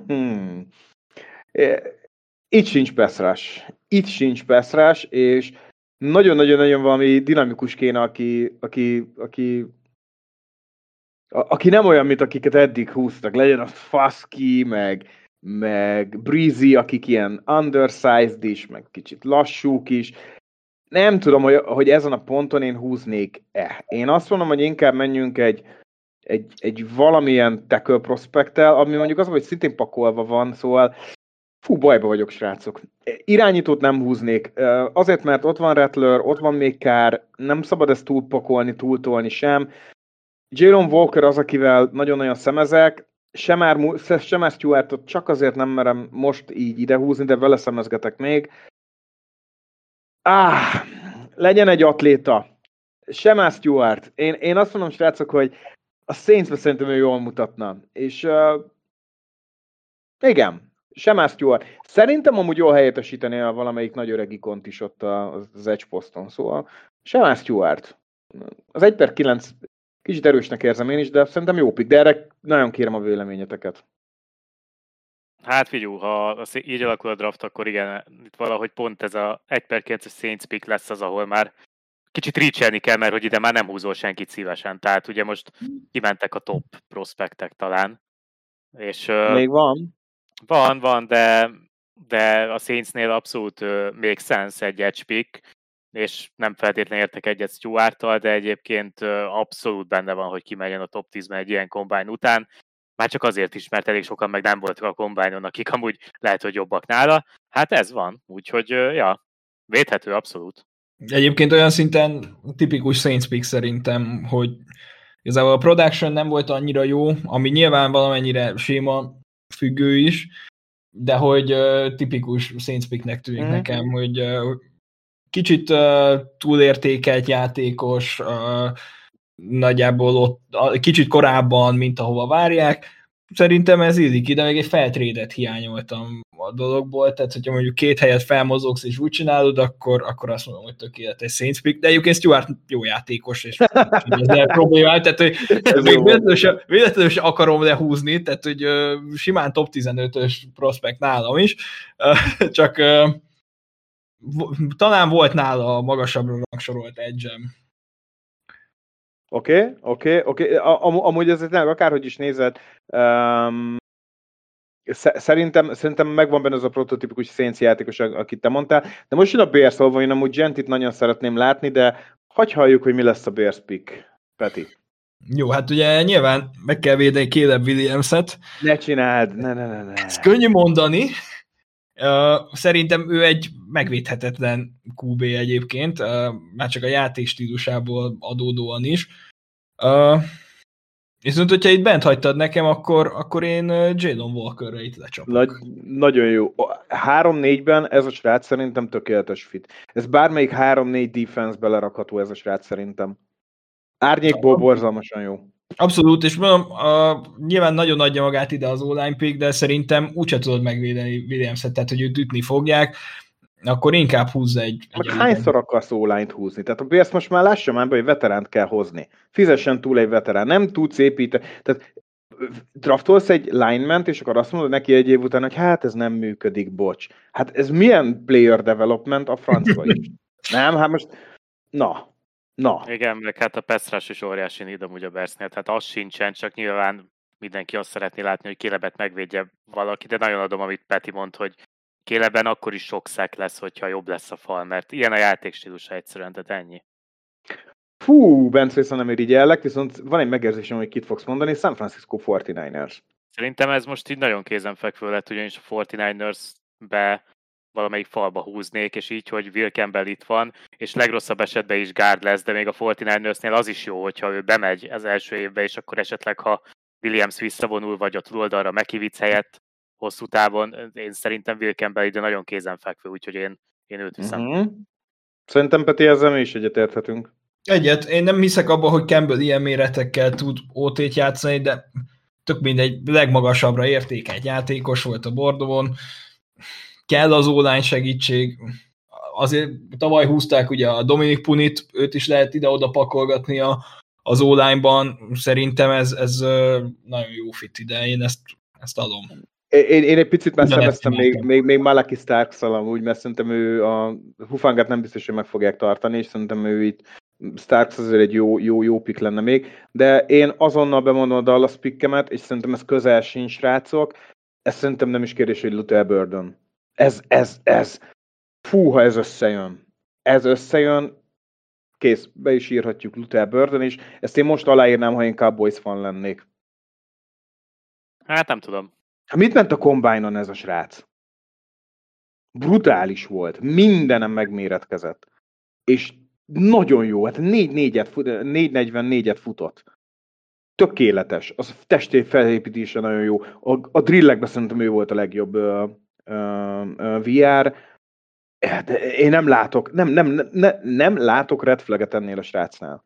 Itt sincs pass rush. Itt sincs pass rush, és nagyon-nagyon-nagyon valami dinamikus kéne, aki, aki, aki, aki nem olyan, mint akiket eddig húztak. Legyen az Fusky, meg meg Breezy, akik ilyen undersized is, meg kicsit lassúk is. Nem tudom, hogy, hogy ezen a ponton én húznék-e. Én azt mondom, hogy inkább menjünk egy, egy, egy valamilyen tackle prospekttel, ami mondjuk az, hogy szintén pakolva van, szóval fú, bajba vagyok, srácok. Irányítót nem húznék. Azért, mert ott van Rattler, ott van még Kár, nem szabad ezt túlpakolni, túltolni sem. Jalen Walker az, akivel nagyon-nagyon szemezek, Semár, Semár Stewartot csak azért nem merem most így idehúzni, de vele szemezgetek még. Ah, legyen egy atléta. Semár Stewart. Én, én azt mondom, srácok, hogy a Saints-be szerintem ő jól mutatna. És uh, igen, Semár Stewart. Szerintem amúgy jól helyettesíteni a valamelyik nagy öreg ikont is ott az edge poszton. Szóval Semár Stewart. Az egy per kilenc kicsit erősnek érzem én is, de szerintem jó pick, de erre nagyon kérem a véleményeteket. Hát figyelj, ha így alakul a draft, akkor igen, itt valahogy pont ez a egy per kilences Saints pick lesz az, ahol már kicsit reachelni kell, mert hogy ide már nem húzol senkit szívesen. Tehát ugye most kimentek a top prospektek talán. És, még van? Van, van, de, de a Saintsnél abszolút uh, make sense egy edge pick, és nem feltétlenül értek egyet Stewarttal, de egyébként abszolút benne van, hogy kimenjen a top tízben egy ilyen combine után. Már csak azért is, mert elég sokan meg nem voltak a combine-on, akik amúgy lehet, hogy jobbak nála. Hát ez van, úgyhogy ja, védhető abszolút. Egyébként olyan szinten tipikus Saints pick szerintem, hogy igazából a production nem volt annyira jó, ami nyilván valamennyire séma függő is, de hogy uh, tipikus Saints picknek tűnik mm. nekem, hogy uh, kicsit uh, túlértékelt játékos, uh, nagyjából ott uh, kicsit korábban, mint ahova várják. Szerintem ez illik ide, még egy feltrédet hiányoltam a dologból, tehát hogyha mondjuk két helyet felmozogsz és úgy csinálod, akkor, akkor azt mondom, hogy tökéletes Saints pick, de egyébként Stewart jó játékos, és ez problémát, tehát hogy véletlenül se akarom lehúzni, tehát hogy uh, simán top tizenötös prospekt nálam is, uh, csak uh, talán volt nála a magasabbra rangsorolt edge-em. Oké, okay, oké, okay, oké. Okay. Amúgy ez nem, akárhogy is nézed, um, szerintem, szerintem megvan benne az a prototípikus Saints játékos, akit te mondtál, de most jön a Bears, szóval én amúgy Gentit nagyon szeretném látni, de hagyj halljuk, hogy mi lesz a Bears pick, Peti. Jó, hát ugye nyilván meg kell védeni Caleb Williams-et. Ne csináld, ne, ne, ne, ne. Ez könnyű mondani. Uh, szerintem ő egy megvédhetetlen kú bé egyébként, uh, már csak a játék stílusából adódóan is. Uh, viszont, hogyha itt bent hagytad nekem, akkor, akkor én Jalen Walkerre itt lecsapok. Nagy, nagyon jó. három-négyben ez a srác szerintem tökéletes fit. Ez bármelyik három-négy defense-be lerakható ez a srác szerintem. Árnyékból borzalmasan jó. Abszolút, és mondom, uh, nyilván nagyon adja magát ide az O-line pick, de szerintem úgyse tudod megvédeni Williams-et, tehát hogy őt ütni fogják. akkor inkább húzza egy... Meg egy hányszor akarsz online-t húzni? Tehát a Bears most már lássa már be, hogy veteránt kell hozni. Fizessen túl egy veterán. Nem tudsz építeni. Tehát draftolsz egy lineman-t, és akkor azt mondod neki egy év után, hogy hát ez nem működik, bocs. Hát ez milyen player development a francba is? Nem, hát most... Na, na. Igen, meg hát a pass rush is óriási need amúgy a Bearsnél, tehát az sincsen, csak nyilván mindenki azt szeretné látni, hogy Calebet megvédje valaki, de nagyon adom, amit Peti mond, hogy Calebben akkor is sok szek lesz, hogyha jobb lesz a fal, mert ilyen a játékstílusa egyszerűen, tehát ennyi. Fú, Bence viszont nem irigyellek, viszont van egy megérzésem, hogy kit fogsz mondani, San Francisco negyvenkilencesek. Szerintem ez most így nagyon kézenfekvő lett, ugyanis a negyvenkilencesbe valamelyik falba húznék, és így, hogy Will Campbell itt van, és legrosszabb esetben is guard lesz, de még a negyvenkilencesnél az is jó, hogyha ő bemegy az első évbe, és akkor esetleg, ha Williams visszavonul, vagy a túloldalra McKivitz helyett hosszú távon, én szerintem Will Campbell ide nagyon kézenfekvő, úgyhogy én, én őt viszem. Uh-huh. Szerintem Peti ezzel mi is egyetérthetünk. Egyet, én nem hiszek abban, hogy Campbell ilyen méretekkel tud ó tét játszani, de tök mindegy, legmagasabbra értékelt játékos volt a Bordeaux-on, kell az online segítség, azért tavaly húzták ugye a Dominic Punit, őt is lehet ide-oda pakolgatni a, az online-ban, szerintem ez, ez nagyon jó fit ide, én ezt, ezt adom. Én, én egy picit messzebeztem még, még, még Malaki Starks-szal amúgy, mert szerintem ő a Hufangát nem biztos, hogy meg fogják tartani, és szerintem ő itt Starks azért egy jó, jó, jó pick lenne még, de én azonnal bemondom a Dallas pickemet, és szerintem ez közel sincs, srácok, ez szerintem nem is kérdés, hogy Luther Burden. Ez, ez, ez, fú, ha ez összejön. Ez összejön, kész, be is írhatjuk Luther Burden is, ezt én most aláírnám, ha én Cowboys fan lennék. Hát nem tudom. Hát mit ment a Combine-on ez a srác? Brutális volt, mindenem megméretkezett. És nagyon jó, hát négy negyvennégyet futott. Tökéletes, az testé felépítése nagyon jó. A, a drillekben szerintem ő volt a legjobb uh, uh, uh, vé er. De én nem látok, nem, nem, nem, nem látok red flaget ennél a srácnál.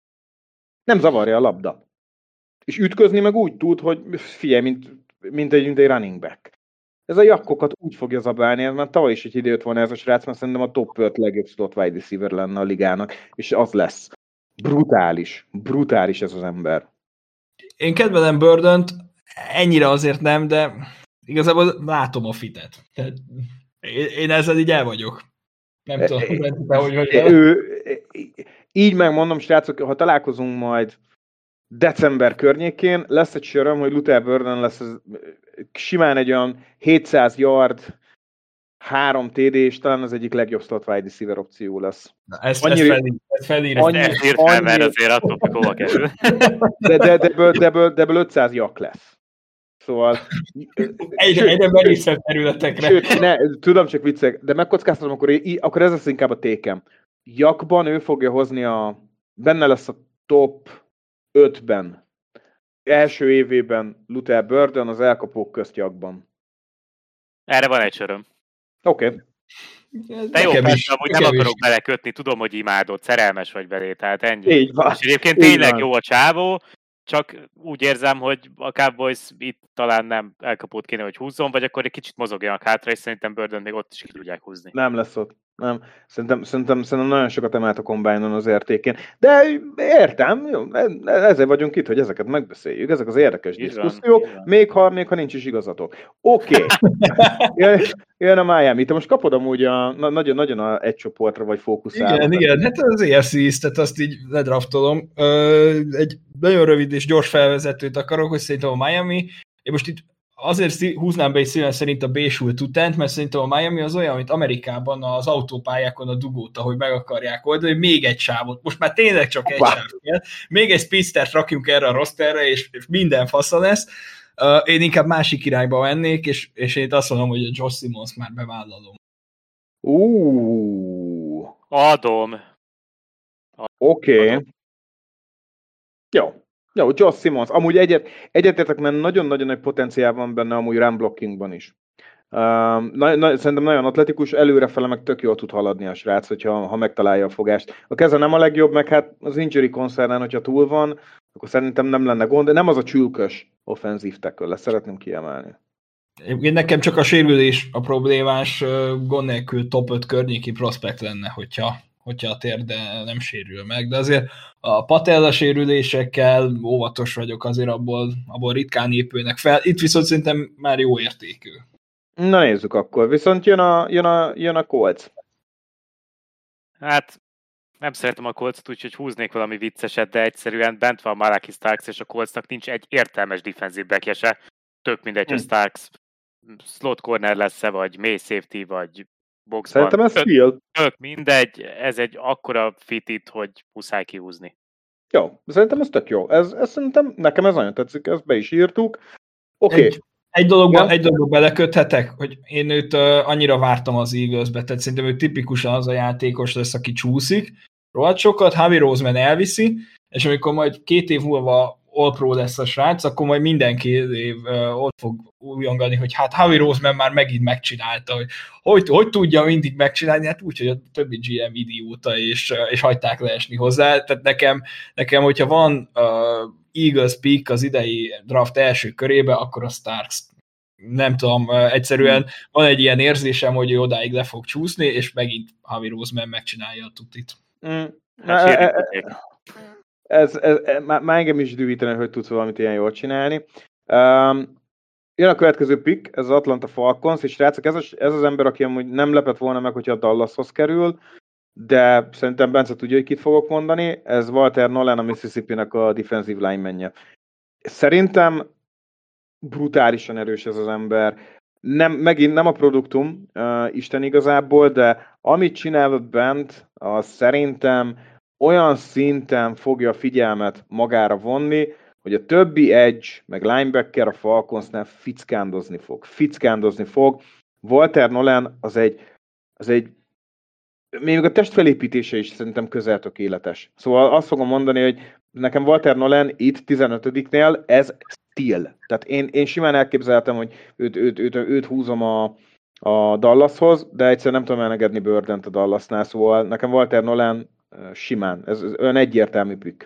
Nem zavarja a labda. És ütközni meg úgy tud, hogy figyelj, mint, mint, egy, mint egy running back. Ez a jakkokat úgy fogja zabálni, mert tavaly is egy időt van ez a srác, mert szerintem a top öt legjobb slot wide receiver lenne a ligának, és az lesz. Brutális, brutális ez az ember. Én kedvelem Burdent, ennyire azért nem, de igazából látom a fitet. Tehát én ezzel így el vagyok. Nem e, tudom, e, hogy vagy. Ő, így megmondom, srácok, ha találkozunk majd december környékén, lesz egy söröm, hogy Luther Burden lesz az, simán egy olyan hétszáz yard, három té dé, és talán az egyik legjobb slot wide receiver opció lesz. Na, ezt, annyira, ezt felír. Ezt felír, annyi, mert azért attól, hogy hova kerül. De, de, de, de, de, de, de ebből ötszáz jak lesz. Szóval... Egyre, egyre merészebb területekre. Sőt, ne, tudom, csak viccek, de megkockáztatom, akkor, akkor ez lesz inkább a tékem. Jakban ő fogja hozni a... Benne lesz a top ötben. Első évében Luther Burden, az elkapók közt jakban. Erre van egy söröm. Oké. Okay. De jó, persze, amúgy nem akarok belekötni, tudom, hogy imádod, szerelmes vagy belé, tehát ennyi. Így van. És egyébként tényleg jó a csávó, csak úgy érzem, hogy a Cowboys itt talán nem elkapót kéne, hogy húzzon, vagy akkor egy kicsit mozogjanak hátra, és szerintem Burden még ott is ki tudják húzni. Nem lesz ott. Nem. Szerintem, szerintem, szerintem nagyon sokat emelt a Combine-on az értékén. De értem, jó, ezért vagyunk itt, hogy ezeket megbeszéljük. Ezek az érdekes így diszkusziók, van, még ha, még ha nincs is igazatok. Oké. Okay. jön, jön a Miami. Te most kapod amúgy a, nagyon, nagyon a egy csoportra vagy fókuszálva. Igen, igen, hát az á ef cé tehát azt így ledraftolom. Egy nagyon rövid és gyors felvezetőt akarok, hogy szerintem a Miami, én most itt azért húznám be egy szíven szerint a B-sult utánt, mert szerintem a Miami az olyan, mint Amerikában az autópályákon a dugót, ahogy meg akarják oldani, hogy még egy sávot. Most már tényleg csak egy sáv kell. Még egy speedstert rakjunk erre a rosterre, és, és minden fasza lesz. Uh, én inkább másik irányba mennék, és, és én itt azt mondom, hogy a Josh Simmons már bevállalom. Uh. Adom. Oké. Okay. Jó. Jó, Josh Simmons. Amúgy egyet, egyetértek, mert nagyon-nagyon nagy potenciál van benne amúgy run blockingban is. Uh, na, na, szerintem nagyon atletikus, előrefele meg tök jól tud haladni a srác, hogyha, ha megtalálja a fogást. A keze nem a legjobb, meg hát az injury concernán, hogyha túl van, akkor szerintem nem lenne gond, de nem az a csülkös offenzív tackle, ezt szeretném kiemelni. Én nekem csak a sérülés a problémás, gond nélkül top öt környéki prospekt lenne, hogyha, hogyha a térde nem sérül meg, de azért a patella sérülésekkel óvatos vagyok, azért abból, abból ritkán épülnek fel. Itt viszont szerintem már jó értékű. Na nézzük akkor, viszont jön a, jön a, jön a Colts. Hát nem szeretem a Colts-t, úgyhogy húznék valami vicceset, de egyszerűen bent van Malaki Starks, és a Coltsnak nincs egy értelmes defensive backje se. Tök mindegy, hogy hmm. Starks slot corner lesz-e, vagy mély safety, vagy boxban. Szerintem ez field. Tök mindegy, ez egy akkora fit itt, hogy muszáj kihúzni. Jó, szerintem ez tök jó. Ez, ez szerintem, nekem ez nagyon tetszik, ezt be is írtuk. Oké. Okay. Egy, egy, dologba, egy dologba beleköthetek, hogy én őt uh, annyira vártam az Eaglesbe, tehát szerintem ő tipikusan az a játékos lesz, aki csúszik. Rohadt sokat, Javi Roseman elviszi, és amikor majd két év múlva All-Pro lesz a srác, akkor majd mindenki év uh, ott fog újongani, hogy hát Javi Roseman már megint megcsinálta, hogy, hogy hogy tudja mindig megcsinálni, hát úgy, hogy a többi gé em idióta, és, uh, és hagyták leesni hozzá. Tehát nekem, nekem hogyha van uh, Eagles pick az idei draft első körébe, akkor a Starks. Nem tudom, uh, egyszerűen van egy ilyen érzésem, hogy ő odáig le fog csúszni, és megint Javi Roseman megcsinálja a tutit. Mm. Hát, Ez, ez, ez már, már engem is dühítene, hogy tudsz valamit ilyen jól csinálni. Um, jön a következő pick, ez az Atlanta Falcons, és srácok, ez, a, ez az ember, aki amúgy nem lepett volna meg, hogyha a Dallashoz kerül, de szerintem Bence tudja, hogy kit fogok mondani, ez Walter Nolan, a Mississippi-nek a defensive line-menje. Szerintem brutálisan erős ez az ember. Nem, megint nem a produktum, uh, Isten igazából, de amit csinál bent, az szerintem olyan szinten fogja a figyelmet magára vonni, hogy a többi edge, meg linebacker a Falconsnál fickándozni fog. Fickándozni fog. Walter Nolan az egy, az egy még a testfelépítése is szerintem közel tökéletes. Szóval azt fogom mondani, hogy nekem Walter Nolan itt tizenötödiknél ez steal. Tehát én, én simán elképzeltem, hogy őt, őt, őt, őt húzom a, a Dallashoz, de egyszerűen nem tudom elengedni Burdent a Dallasnál, szóval nekem Walter Nolan simán. Ez, ez olyan egyértelmű pick.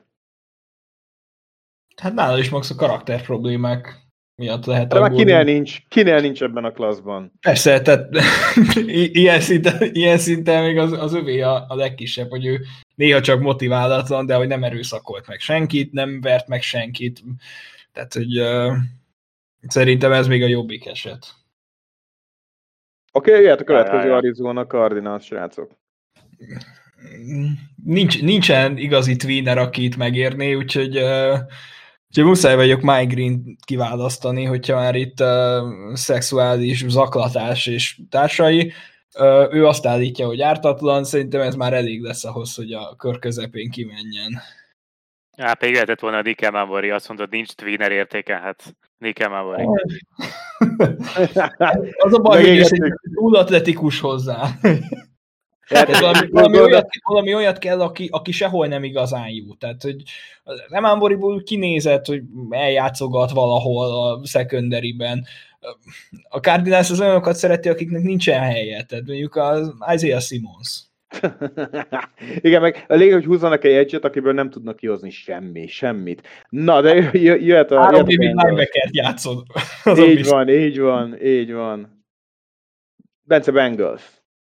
Hát nála is max a karakter problémák miatt lehet de már kinél nincs, kinél nincs ebben a klasszban. Persze, tehát ilyen szinten, ilyen szinten még az, az övé a, a legkisebb, hogy ő néha csak motiválatlan, de hogy nem erőszakolt meg senkit, nem vert meg senkit. Tehát, hogy uh, szerintem ez még a jobbik eset. Oké, okay, jöhet a következő Arizona Cardinals, srácok. Nincs, nincsen igazi tweener, aki itt megérné, úgyhogy, uh, úgyhogy muszáj vagyok Mike Green kiválasztani, hogyha már itt uh, szexuális zaklatás és társai. Uh, ő azt állítja, hogy ártatlan, szerintem ez már elég lesz ahhoz, hogy a kör közepén kimenjen. Ja, pedig lehetett volna a Nick Mamori, azt mondod, nincs tweener értéke, hát Nick Mamori. Az a baj, hogy egy túl atletikus hozzá. Tehát valami, valami, olyat, valami olyat kell, aki, aki sehol nem igazán jó. Tehát, hogy nem Amboriból kinézett, hogy eljátszogat valahol a secondary-ben. A Cardinals az olyanokat szereti, akiknek nincsen helye. Tehát mondjuk az Isaiah Simmons. Igen, meg a lényeg, hogy húzzanak egy edge-et, akiből nem tudnak kihozni semmi, semmit. Na, de jö- jöhet a... Három évig linebackert játszod. Így van, így van, így van. Bence Bengals.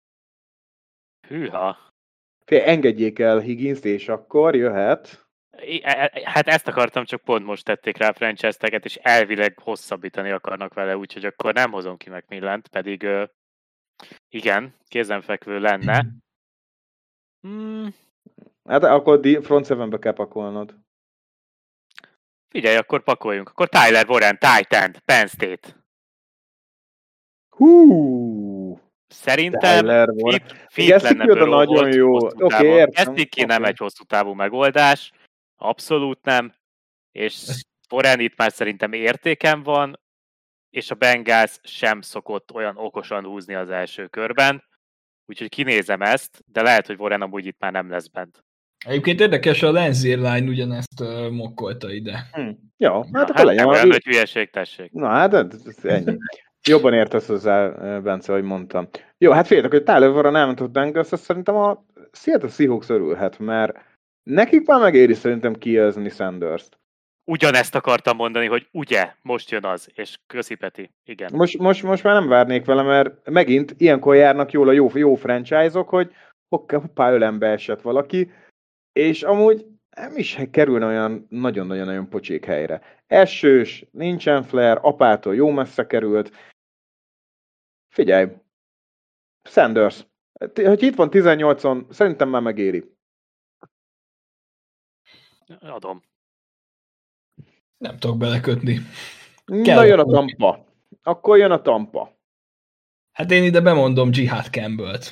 Hűha. Fél, engedjék el Higginst, és akkor jöhet. Hát ezt akartam, csak pont most tették rá a franchise-teket, és elvileg hosszabbítani akarnak vele, úgyhogy akkor nem hozom ki McMillant, pedig uh, igen, kézenfekvő lenne. Hmm. Hát akkor front sevenbe kell pakolnod. Figyelj, akkor pakoljunk. Akkor Tyler Warren, Tight end, Penn State. Hú. Szerintem fit, fit lenne Burrow nagyon jó. Oké, okay, értem. Gesicki okay. Nem egy hosszú távú megoldás. Abszolút nem. És Warren itt már szerintem értéken van, és a Bengals sem szokott olyan okosan húzni az első körben. Úgyhogy kinézem ezt, de lehet, hogy Warren amúgy itt már nem lesz bent. Egyébként érdekes, a Lenzier Line ugyanezt uh, mokkolta ide. Hm. Jó, hát Na, akkor hát legyen. olyan nagy hülyeség, tessék. Na hát, ez ennyi. Jobban értesz hozzá, Bence, ahogy mondtam. Jó, hát féltek, hogy Tyler Warren elmentott Bengals, azt szerintem a Seattle Seahawks örülhet, mert nekik már megéri szerintem kijelzni Sanders-t. ugyanezt akartam mondani, hogy ugye, most jön az, és köszi Peti, igen. Most, most, most már nem várnék vele, mert megint ilyenkor járnak jól a jó, jó franchise-ok, hogy hoppá, ölembe esett valaki, és amúgy nem is kerülne olyan nagyon-nagyon-nagyon pocsék helyre. Esős, nincsen flare, apától jó messze került. Figyelj, Sanders, hogy itt van tizennyolcon, szerintem már megéri. Adom. Nem tudok belekötni. Na jön a Tampa. Akkor jön a Tampa. Hát én ide bemondom Jihad Campbell-t.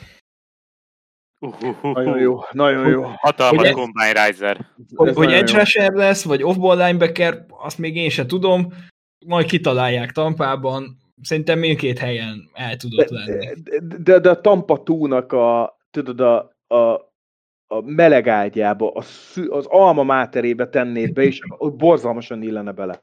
Uh-huh. Nagyon jó, nagyon jó. Hatalmas combine riser. Hogy, hogy edge rusher lesz, vagy off-ball linebacker, azt még én se tudom. Majd kitalálják Tampában. Szerintem mindkét helyen el tudott lenni. De, de, de a Tampa túnak a, tudod, a, a, a meleg ágyába, a szü, az alma máterébe tennéd be, és borzalmasan illene bele.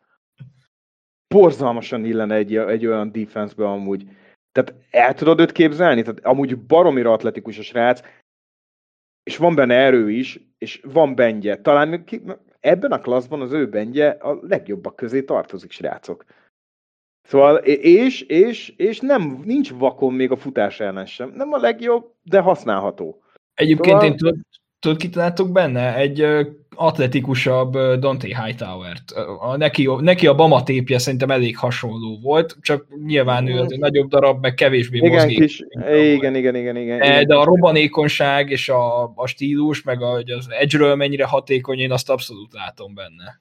Borzalmasan illene egy, egy olyan defense-be amúgy. Tehát el tudod őt képzelni? Tehát amúgy baromira atletikus a srác, és van benne erő is, és van bendje. Talán ki, ebben a klasszban az ő bendje a legjobbak közé tartozik, srácok. Szóval, és, és, és nem, nincs vakon még a futás ellen sem. Nem a legjobb, de használható. Egyébként szóval... én tudod, tudod, kit látok benne? Egy uh, atletikusabb uh, Dante Hightower-t. Uh, neki, neki a Bama tépje szerintem elég hasonló volt, csak nyilván ő az egy nagyobb darab, meg kevésbé igen, mozgék. Kis, igen, igen, igen, igen. De, de a robbanékonyság és a, a stílus, meg a, az edge-ről mennyire hatékony, én azt abszolút látom benne.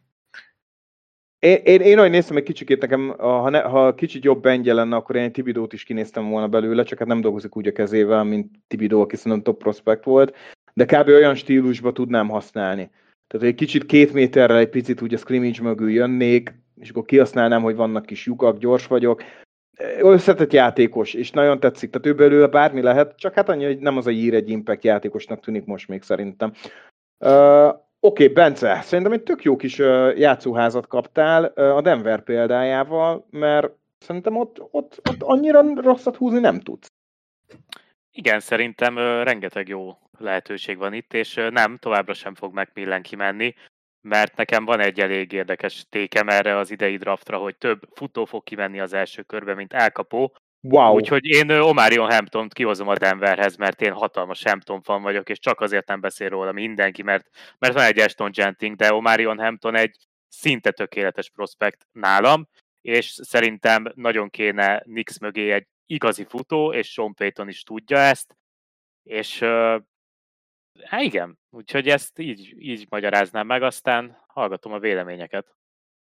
Én, én, én ahogy néztem egy kicsikét, nekem, ha, ne, ha kicsit jobb bendje lenne, akkor én Tibidót is kinéztem volna belőle, csak hát nem dolgozik úgy a kezével, mint Tibidó, aki szerintem top prospect volt, de kb. Olyan stílusba tudnám használni. Tehát, hogy egy kicsit két méterrel egy picit úgy a scrimmage mögül jönnék, és akkor kihasználnám, hogy vannak kis lyukak, gyors vagyok. Összetett játékos, és nagyon tetszik, tehát ő belőle bármi lehet, csak hát annyi, hogy nem az a Year egy impact játékosnak tűnik most még szerintem. Uh, Oké, okay, Bence, szerintem egy tök jó kis uh, játszóházat kaptál uh, a Denver példájával, mert szerintem ott, ott, ott annyira rosszat húzni nem tudsz. Igen, szerintem uh, rengeteg jó lehetőség van itt, és uh, nem, továbbra sem fog McMillan kimenni, mert nekem van egy elég érdekes tékem erre az idei draftra, hogy több futó fog kimenni az első körbe, mint elkapó. Wow. Úgyhogy én uh, Omarion Hamptont kihozom a Denverhez, mert én hatalmas Hampton fan vagyok, és csak azért nem beszél róla mindenki, mert, mert van egy Ashton Genting, de Omarion Hampton egy szinte tökéletes prospekt nálam, és szerintem nagyon kéne Nix mögé egy igazi futó, és Sean Payton is tudja ezt, és uh, hát igen, úgyhogy ezt így, így magyaráznám meg, aztán hallgatom a véleményeket.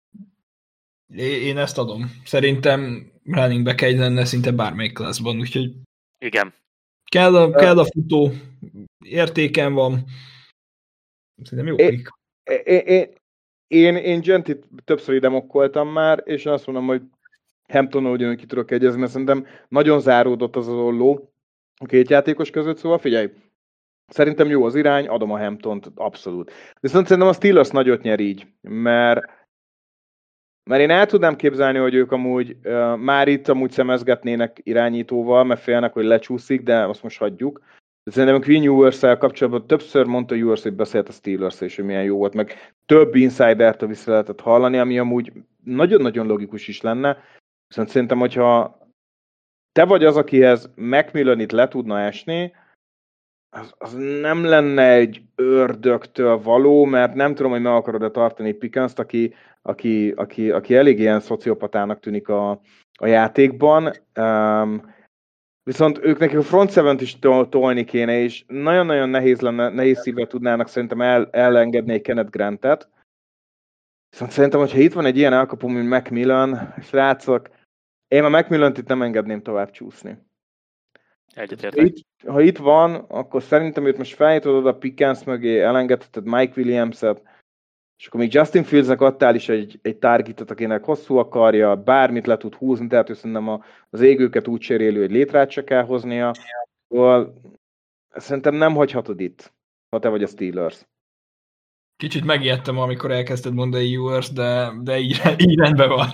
Én ezt adom. Szerintem running back egy lenne szinte bármelyik klasszban, úgyhogy igen. Kell a, kell a futó, értéken van. Szerintem jó klik. Én, én, én, én Gentit többször ide mokkoltam már, és azt mondom, hogy Hamptonnal ugyanúgy ki tudok egyezni, mert szerintem nagyon záródott az az olló a két játékos között, szóval figyelj, szerintem jó az irány, adom a Hamptont, abszolút. Viszont szerintem a Steelers nagyot nyer így, mert Mert én el tudnám képzelni, hogy ők amúgy uh, már itt amúgy szemezgetnének irányítóval, mert félnek, hogy lecsúszik, de azt most hagyjuk. De szerintem Quinn Ewers-szel kapcsolatban többször mondta Ewers, hogy beszélt a Steelers, és hogy milyen jó volt, meg több insidert vissza lehetett hallani, ami amúgy nagyon-nagyon logikus is lenne. Viszont szerintem, hogyha te vagy az, akihez McMillan itt le tudna esni, az, az nem lenne egy ördögtől való, mert nem tudom, hogy meg akarod-e tartani Pickens-t, aki, aki, aki, aki elég ilyen szociopatának tűnik a, a játékban. Um, viszont ők nekik a front seven-t is tol- tolni kéne, és nagyon-nagyon nehéz lenne, nehéz szívvel tudnának szerintem el, elengedni egy Kenneth Grantet. Viszont szerintem, hogyha itt van egy ilyen elkapó, mint McMillan, srácok, én a McMillant itt nem engedném tovább csúszni. Egyetértek. Ha itt, ha itt van, akkor szerintem őt most felnyitod oda Pickens mögé, elengedheted Mike Williams-et, és akkor még Justin Fieldsnek adtál is egy, egy targetet, akinek hosszú a karja, bármit le tud húzni, tehát ő szerintem a, az égőket úgy cserélő, hogy létrát se kell hoznia. Szóval szerintem nem hagyhatod itt, ha te vagy a Steelers. Kicsit megijedtem, amikor elkezdted mondani Ewers, de, de így, így rendben van.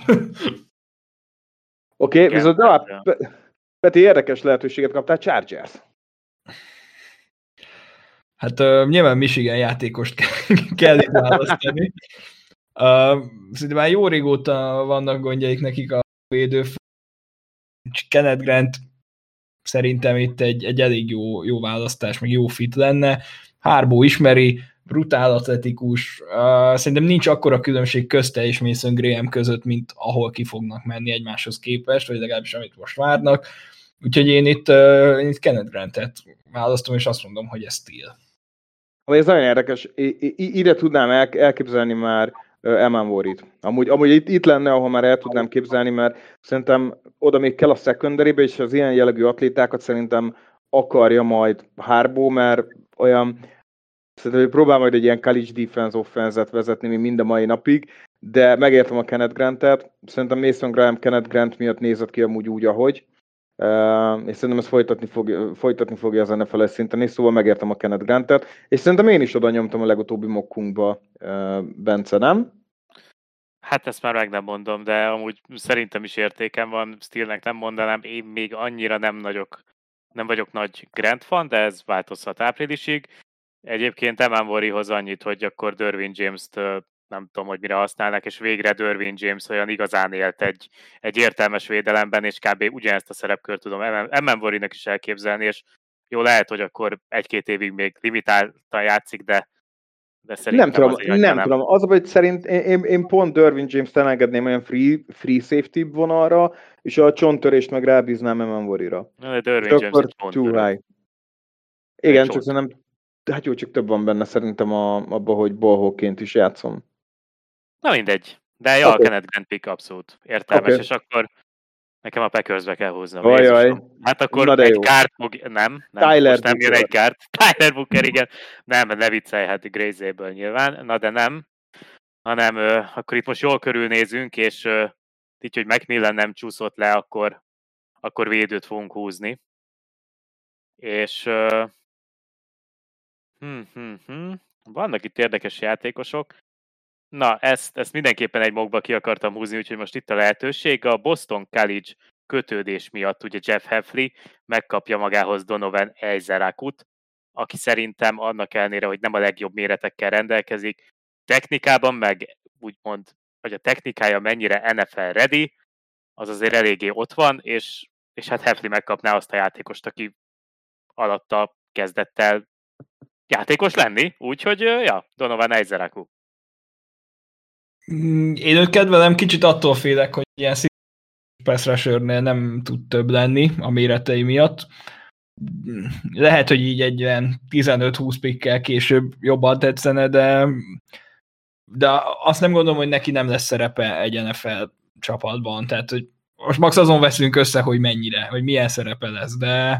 Oké, okay, viszont de Peti, érdekes lehetőséget kaptál, Chargers. Hát uh, nyilván Michigan játékost kell, kell itt választani. Uh, szerintem már jó régóta vannak gondjaik nekik a védő. Kenneth Grant szerintem itt egy, egy elég jó, jó választás, meg jó fit lenne. Harbaugh ismeri, brutál atletikus. Uh, szerintem nincs akkora különbség közte és Mason Graham között, mint ahol ki fognak menni egymáshoz képest, vagy legalábbis amit most várnak. Úgyhogy én itt, uh, én itt Kenneth Grantet választom, és azt mondom, hogy ez steal. Ami ez nagyon érdekes, I- I- ide tudnám el- elképzelni már Eman Warrit. Amúgy, amúgy itt, itt lenne, ahol már el tudnám képzelni, mert szerintem oda még kell a secondary-be, és az ilyen jellegű atlétákat szerintem akarja majd Harbaugh, mert olyan, szerintem hogy próbál majd egy ilyen college defense offense-et vezetni még mind a mai napig, de megértem a Kenneth Grantet, szerintem Mason Graham Kenneth Grant miatt nézett ki amúgy úgy, ahogy, Uh, és szerintem ezt folytatni, fog, folytatni fogja az en ef el-es szinten is, szóval megértem a Kenneth Grantet, és szerintem én is oda nyomtam a legutóbbi mokkunkba, uh, Bence, nem? Hát ezt már meg nem mondom, de amúgy szerintem is értékem van, Steelnek nem mondanám, én még annyira nem nagyok, nem vagyok nagy Grant fan, de ez változhat áprilisig. Egyébként Eman Warrihoz annyit, hogy akkor Derwin James-t nem tudom, hogy mire használnak, és végre Derwin James olyan igazán élt egy, egy értelmes védelemben, és kb. Ugyanezt a szerepkört tudom Eman Warrinak is elképzelni, és jó, lehet, hogy akkor egy-két évig még limitáltan játszik, de, de szerintem nem tudom, azért nem, nem tudom. Az, hogy szerint én, én pont Derwin James-t elengedném olyan free, free safety vonalra, és a csonttörést meg rábíznám Eman Warrira. De Derwin James egy csonttörő. Igen, csak szerintem, hát jó, csak több van benne szerintem a, abba, hogy ballhawkként is játszom. Na mindegy. De ja, okay. A Kenneth Grant pick abszolút értelmes, okay. És akkor nekem a Packersbe kell húznom. Ajaj. Hát akkor egy kárt fog... Nem, nem Tyler most nem jön egy kárt. Tyler Booker, igen. Nem, ne viccelj, hát Grayséből nyilván. Na de nem. Hanem ö, akkor itt most jól körülnézünk, és ö, így, hogy Macmillan nem csúszott le, akkor, akkor védőt fogunk húzni. És... Ö, hm, hm, hm. Vannak itt érdekes játékosok. Na, ezt, ezt mindenképpen egy mockba ki akartam húzni, úgyhogy most itt a lehetőség. A Boston College kötődés miatt ugye Jeff Heffley megkapja magához Donovan Eizerakut, aki szerintem annak ellenére, hogy nem a legjobb méretekkel rendelkezik, technikában meg úgymond, hogy a technikája mennyire en ef el ready, az azért eléggé ott van, és, és hát Heffley megkapná azt a játékost, aki alatta kezdett el játékos lenni, úgyhogy ja, Donovan Eizeraku. Én őt kedvelem, kicsit attól félek, hogy ilyen pass rushernél nem tud több lenni a méretei miatt. Lehet, hogy így egy ilyen tizenöt-húsz pikkel később jobban tetszene, de, de azt nem gondolom, hogy neki nem lesz szerepe egy en ef el csapatban. Tehát, hogy most max azon veszünk össze, hogy mennyire, hogy milyen szerepe lesz, de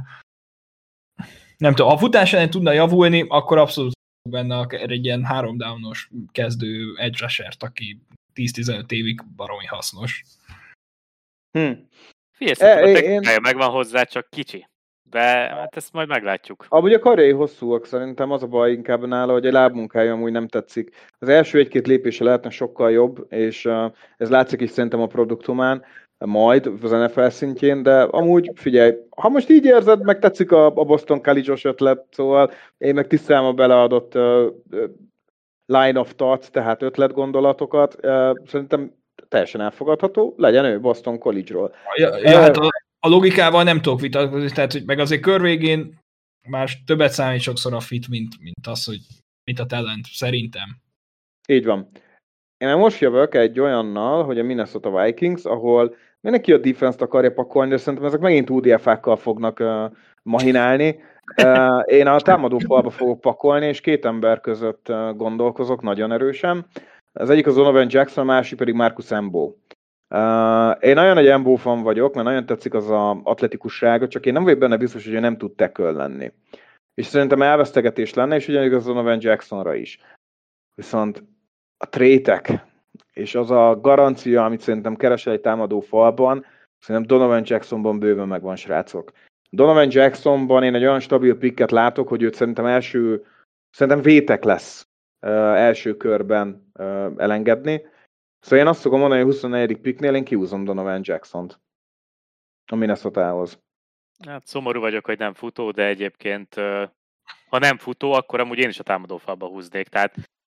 nem tudom, ha futás ellen tudna javulni, akkor abszolút benne egy ilyen három downos kezdő edge rushert, aki tíz-tizenöt évig baromi hasznos. Hm. Figyelj, a technikája megvan hozzá, csak kicsi. De hát ezt majd meglátjuk. Amúgy a karjai hosszúak, szerintem az a baj inkább nála, hogy a lábmunkája amúgy nem tetszik. Az első egy-két lépése lehetne sokkal jobb, és uh, ez látszik is szerintem a produktumán, majd az en ef el szintjén, de amúgy figyelj, ha most így érzed, meg tetszik a, a Boston College-os ötlet, szóval én meg tisztelem a beleadott uh, line of thoughts, tehát ötletgondolatokat, uh, szerintem teljesen elfogadható, legyen ő Boston College-ról. Ja, ja, hát a, a logikával nem tudok vitatkozni, tehát hogy meg azért körvégén már többet számít sokszor a fit, mint, mint az, hogy mint a talent, szerintem. Így van. Én most jövök egy olyannal, hogy a Minnesota Vikings, ahol mindenki a defense-t akarja pakolni, de szerintem ezek megint u dé ef-ákkal fognak uh, mahinálni. Uh, én a támadó falba fogok pakolni, és két ember között uh, gondolkozok nagyon erősen. Az egyik az Donovan Jackson, a másik pedig Marcus Embo. Uh, én nagyon egy Embo fan vagyok, mert nagyon tetszik az a atletikussága, csak én nem vagyok benne biztos, hogy ő nem tud tackle lenni. És szerintem elvesztegetés lenne, és ugyanígy az Donovan Jacksonra is. Viszont a trétek, és az a garancia, amit szerintem keresel egy támadó falban, szerintem Donovan Jacksonban bőven megvan, srácok. Donovan Jacksonban én egy olyan stabil picket látok, hogy őt szerintem első, szerintem vétek lesz uh, első körben uh, elengedni. Szóval én azt fogom mondani, hogy a huszonnegyedik picknél én kihúzom Donovan Jacksont a Minnesotához. Hát szomorú vagyok, hogy nem futó, de egyébként ha nem futó, akkor amúgy én is a támadófalba húznék. Tehát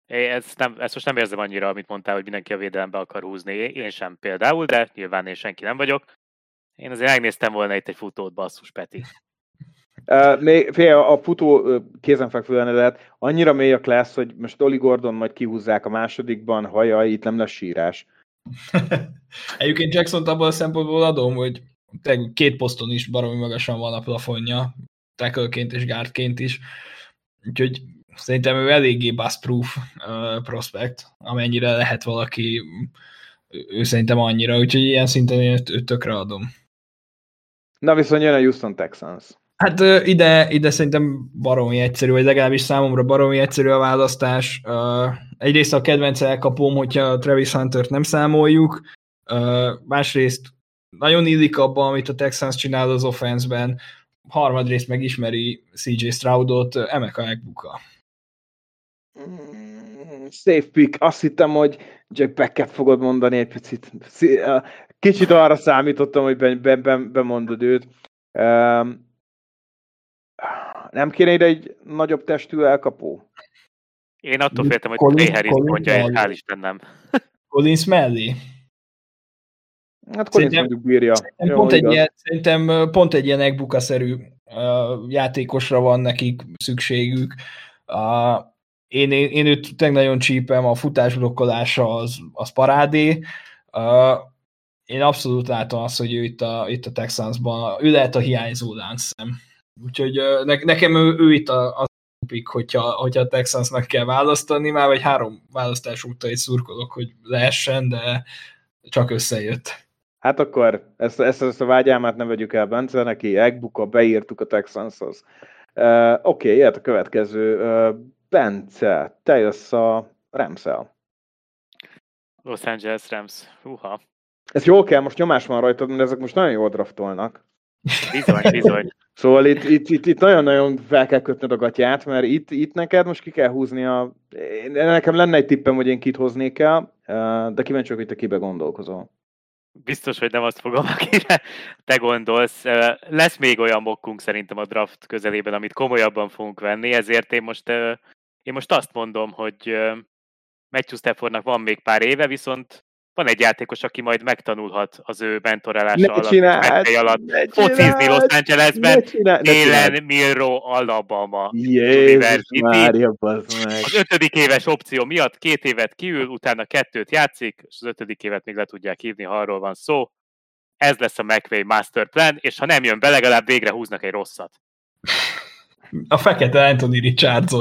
Ezt, nem, ezt most nem érzem annyira, amit mondtál, hogy mindenki a védelembe akar húzni. Én sem például, de nyilván én senki nem vagyok. Én azért megnéztem volna itt egy futót, basszus, Peti. Uh, még, fél, a futó uh, kézenfekvő lehet, annyira mély a klassz, hogy most Oli Gordon majd kihúzzák a másodikban, hajaj, itt nem lesz sírás. Egyébként Jackson-t abban a szempontból adom, hogy két poszton is baromi magasan van a plafonja, tackle-ként és guardként is. Úgyhogy szerintem ő eléggé bust-proof uh, prospect, amennyire lehet valaki, ő szerintem annyira, úgyhogy ilyen szinten én őt tökre adom. Na viszont jön a Houston Texans. Hát uh, ide, ide szerintem baromi egyszerű, vagy legalábbis számomra baromi egyszerű a választás. Uh, egyrészt a kedvenc elkapom, hogyha Travis Huntert nem számoljuk, uh, másrészt nagyon illik abban, amit a Texans csinál az offenszben, harmadrészt megismeri cé jé Stroudot, Emeka Egbuka. Mm, safe pick. Azt hittem, hogy Jack Beckett fogod mondani egy picit. Kicsit arra számítottam, hogy be, be, be, bemondod őt. Um, nem kéne ide egy nagyobb testű elkapó? Én attól féltem, hogy Trey Harris mondja, és hál' Istennem. Collins mellé? Hát Collins mondjuk bírja. Szerintem, Jó, pont egy ilyen, szerintem pont egy ilyen Egbuka-szerű uh, játékosra van nekik szükségük. Uh, én, én, én őt tényleg nagyon csípem, a futásblokkolása az, az parádé. Uh, én abszolút látom azt, hogy ő itt a, itt a Texansban, ő lehet a hiányzó láncszem. Úgyhogy uh, ne, nekem ő, ő itt a, a pick, hogyha, hogyha a Texansnak kell választani, már vagy három választás óta egy szurkolok, hogy lehessen, de csak összejött. Hát akkor ezt, ezt, ezt a vágyámát ne vegyük el Bence, neki Egbuka, beírtuk a Texanshoz. Uh, Oké, okay, jöhet a következő. Uh, Bence, te jössz a Rams-el. Los Angeles Rams. Húha. Ez jól kell, most nyomás van rajtad, mert ezek most nagyon jól draftolnak. Bizony, bizony. Szóval itt, itt, itt, itt nagyon-nagyon fel kell kötned a gatyát, mert itt, itt neked most ki kell húzni a... Nekem lenne egy tippem, hogy én kit hoznék el, de kíváncsi vagyok, hogy te kibe gondolkozol. Biztos, hogy nem azt fogom, akire te gondolsz. Lesz még olyan mokkunk szerintem a draft közelében, amit komolyabban fogunk venni, ezért én most, én most azt mondom, hogy Matthew Staffordnak van még pár éve, viszont van egy játékos, aki majd megtanulhat az ő mentorálása alatt, csináld, alatt focizni Los Angelesben, Télen Milroe, Alabama Jézus Mária, bazd meg. Az ötödik éves opció miatt két évet kiül, utána kettőt játszik, és az ötödik évet még le tudják hívni, ha arról van szó. Ez lesz a McVay master plan, és ha nem jön be, legalább végre húznak egy rosszat. A fekete Anthony Richardson.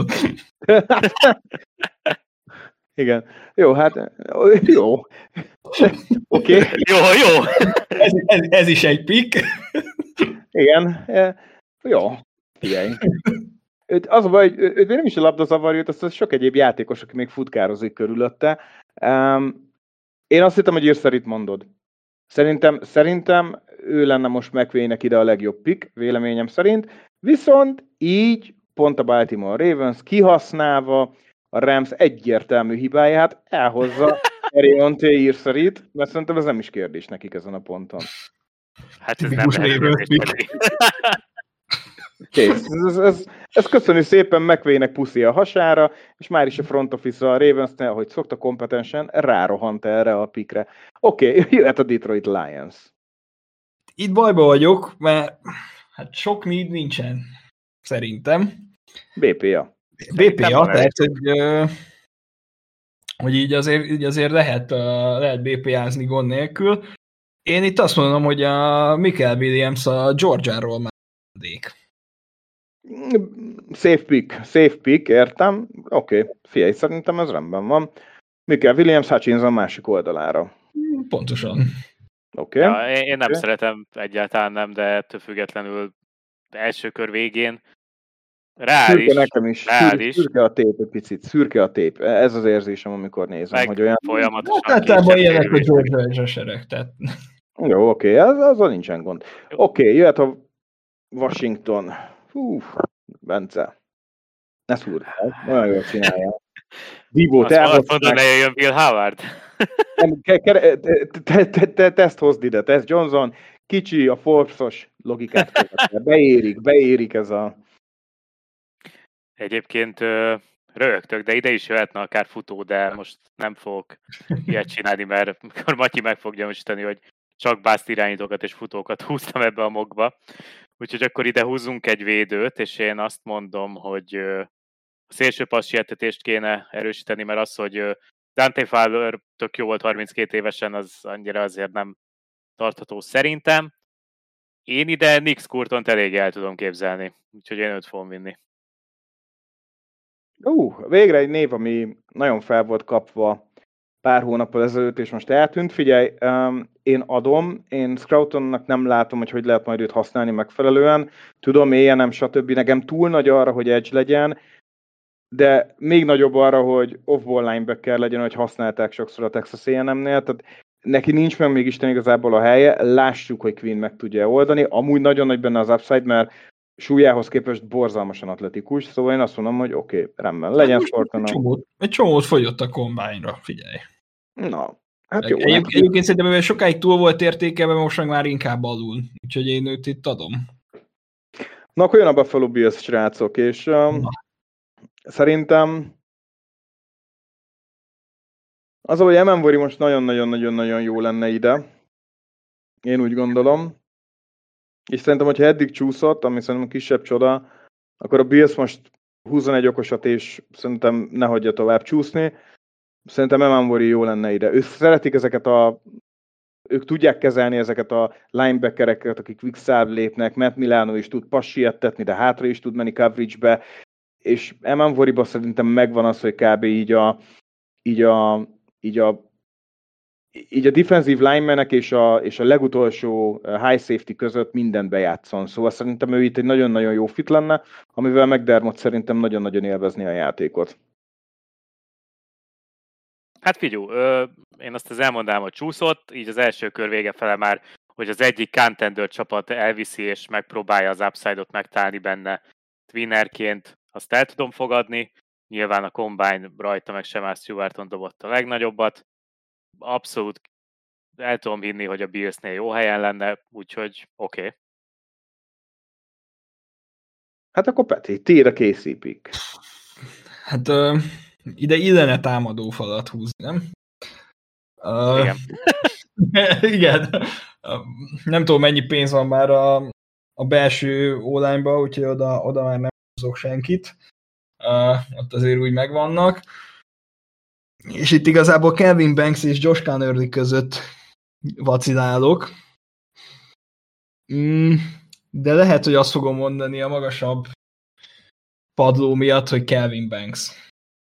Igen. Jó, hát jó. Oké. Okay. Jó, jó. Ez, ez, ez is egy pick. Igen. Jó. Figyelj. Őt, az a baj, hogy őt nem is a labda zavarja, őt, az sok egyéb játékos, aki még futkározik körülötte. Um, én azt hittem, hogy írszerít mondod. Szerintem, szerintem ő lenne most McVaynek ide a legjobb pick, véleményem szerint. Viszont így pont a Baltimore Ravens kihasználva a Rams egyértelmű hibáját elhozza Erionte írszerít, mert szerintem ez nem is kérdés nekik ezen a ponton. Hát ez nem lehet kérdés. Kész. Ez, ez, ez köszönjük szépen McVaynek puszi a hasára, és már is a front office a Ravens-nél, ahogy szokta kompetensen, rárohant erre a pikre. Oké, okay, jöhet a Detroit Lions. Itt bajba vagyok, mert hát sok need nincsen, szerintem. bé pé á. bé pé á, tehát, hogy, hogy így azért, így azért lehet, lehet bé pé á-zni gond nélkül. Én itt azt mondom, hogy a Michael Williams a Georgia-ról már adék. Safe pick, safe pick, értem. Oké, okay. Figyelj, szerintem ez rendben van. Michael Williams, Hutchinson másik oldalára. Pontosan. Oké. Okay. Ja, én nem okay. szeretem, egyáltalán nem, de ettől függetlenül első kör végén reális. Szürke nekem is. Reális. Szürke a tép egy picit. Szürke a tép. Ez az érzésem, amikor nézem, meg hogy olyan... folyamatosan hát általában ilyenek a Georgia és a sereg, tehát... Jó, oké, okay. azzal nincsen gond. Oké, okay, jöhet a Washington. Hú, Bence. Ne szúrd, olyan jól csinálja. Dibó, te azt mondod, ne jöjjön Bill Howard. Te ezt hozd ide, Tess Johnson, kicsi, a Forbes-os logikát követve. Beérik, beérik ez a... Egyébként röhögtök, de ide is jöhetne akár futó, de most nem fogok ilyet csinálni, mert akkor Matyi meg fogja gyanúsítani, hogy csak bászt irányítókat és futókat húztam ebbe a mogba. Úgyhogy akkor ide húzunk egy védőt, és én azt mondom, hogy a szélső passzsietetést kéne erősíteni, mert az, hogy Dante Fowler tök jó volt harminckét évesen, az annyira azért nem tartható szerintem. Én ide Nix Courtont elég el tudom képzelni, úgyhogy én őt fogom vinni. Ú, uh, végre egy név, ami nagyon fel volt kapva pár hónappal ezelőtt, és most eltűnt. Figyelj, um, én adom, én Scroutonnak nem látom, hogy hogy lehet majd őt használni megfelelően. Tudom, éljen nem, stb. Nekem túl nagy arra, hogy edge legyen, de még nagyobb arra, hogy off-ball linebacker legyen, hogy használták sokszor a Texas á és em-nél, tehát neki nincs meg még Isten igazából a helye, lássuk, hogy Quinn meg tudja oldani. Amúgy nagyon nagy benne az upside, mert súlyához képest borzalmasan atletikus, szóval én azt mondom, hogy oké, okay, rendben, legyen Sporton. Egy csomót, egy csomót fogyott a combine-ra, figyelj. Na, hát jó. Egy, hát, egyébként szerintem, hogy sokáig túl volt értékelve, most meg már inkább alul, úgyhogy én őt itt adom. Na, akkor jön a Buffalo Bills, srácok, és um, szerintem az, hogy Emenvori most nagyon-nagyon-nagyon-nagyon jó lenne ide, én úgy gondolom, és szerintem, hogyha eddig csúszott, ami szerintem kisebb csoda, akkor a Bills most huszonegy okosat, és szerintem ne hagyja tovább csúszni. Szerintem Emenvori jó lenne ide. Ők szeretik ezeket a... Ők tudják kezelni ezeket a linebackereket, akik quick lépnek, Matt Milano is tud passiettetni, de hátra is tud menni coverage-be, és Emenvoriba szerintem megvan az, hogy kb. így a így a, így a így a defensive linemenek és a, és a legutolsó high safety között mindent bejátszon. Szóval szerintem ő itt egy nagyon-nagyon jó fit lenne, amivel McDermott szerintem nagyon-nagyon élvezni a játékot. Hát figyelj, én azt az elmondanám, hogy csúszott, így az első kör vége fele már, hogy az egyik contender csapat elviszi és megpróbálja az upside-ot megtalálni benne winnerként, azt el tudom fogadni. Nyilván a Combine rajta meg Shemar Stewarton dobott a legnagyobbat. Abszolút el tudom hinni, hogy a Billsnél jó helyen lenne, úgyhogy oké. Okay. Hát akkor Peti, tiéd a ká cé pick. Hát uh, ide illene támadó falat húzni, nem? Uh, igen. igen. Uh, nem tudom, mennyi pénz van már a, a belső online-ba, úgyhogy oda, oda már nem húzok senkit. Uh, ott azért úgy megvannak. És itt igazából Kelvin Banks és Josh Connerly között vacilálok. Mm, de lehet, hogy azt fogom mondani a magasabb padló miatt, hogy Kelvin Banks.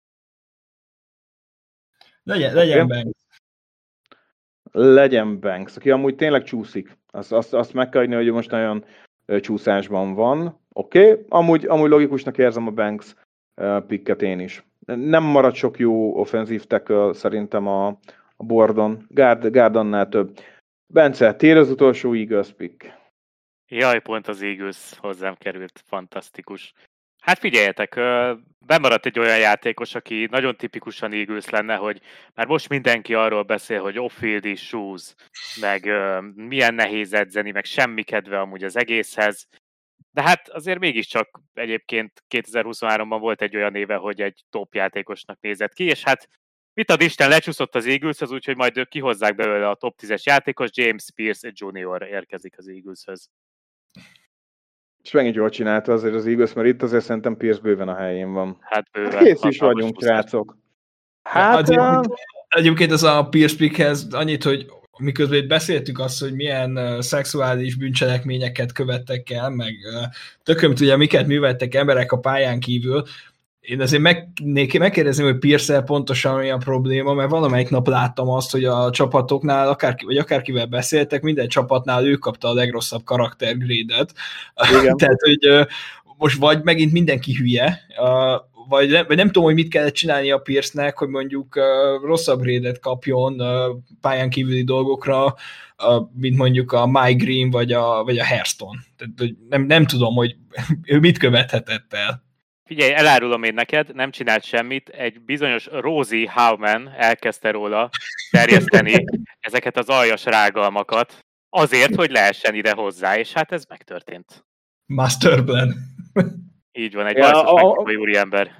Legyen, legyen okay. Banks. Legyen Banks, aki amúgy tényleg csúszik. Azt, azt, azt meg kell adni, hogy most nagyon csúszásban van. Oké, okay. amúgy, amúgy logikusnak érzem a Banks picket én is. Nem marad sok jó offenzív tackle szerintem a, a boardon. Gárd, Gárd annál több. Bence, tér az utolsó Eagles pick. Jaj, pont az Eagles hozzám került. Fantasztikus. Hát figyeljetek, bemaradt egy olyan játékos, aki nagyon tipikusan Eagles lenne, hogy már most mindenki arról beszél, hogy off-field issues, meg milyen nehéz edzeni, meg semmi kedve amúgy az egészhez. De hát azért mégiscsak egyébként kétezer-huszonháromban volt egy olyan éve, hogy egy top játékosnak nézett ki, és hát mit ad Isten, lecsúszott az Eagleshöz, úgyhogy majd kihozzák belőle a top tízes játékos, James Pierce junior érkezik az Eagleshöz. És megint jól csinálta azért az Eagles, mert itt azért szerintem Pierce bőven a helyén van. Hát bőven. Hát kész is vagyunk, srácok. Hát... Azért, egyébként ez a Pierce pickhez annyit, hogy miközben itt beszéltük azt, hogy milyen uh, szexuális bűncselekményeket követtek el, meg uh, tököm tudja, miket műveltek emberek a pályán kívül. Én azért meg, megkérdezném, hogy Pierce-el pontosan olyan probléma, mert valamelyik nap láttam azt, hogy a csapatoknál, akárki, vagy akárkivel beszéltek, minden csapatnál ő kapta a legrosszabb karaktergrédet. Tehát, hogy uh, most vagy megint mindenki hülye, uh, vagy nem, vagy nem tudom, hogy mit kellett csinálni a Pierce-nek, hogy mondjuk uh, rosszabb grédet kapjon uh, pályán kívüli dolgokra, uh, mint mondjuk a Mike Green vagy a, vagy a Hairston. Tehát, hogy nem, nem tudom, hogy ő mit követhetett el. Figyelj, elárulom én neked, nem csinált semmit, egy bizonyos Rosie Howman elkezdte róla terjeszteni ezeket az aljas rágalmakat, azért, hogy lehessen ide hozzá, és hát ez megtörtént. Masterplan. Így van, egy ja, bajszos megkívül úriember.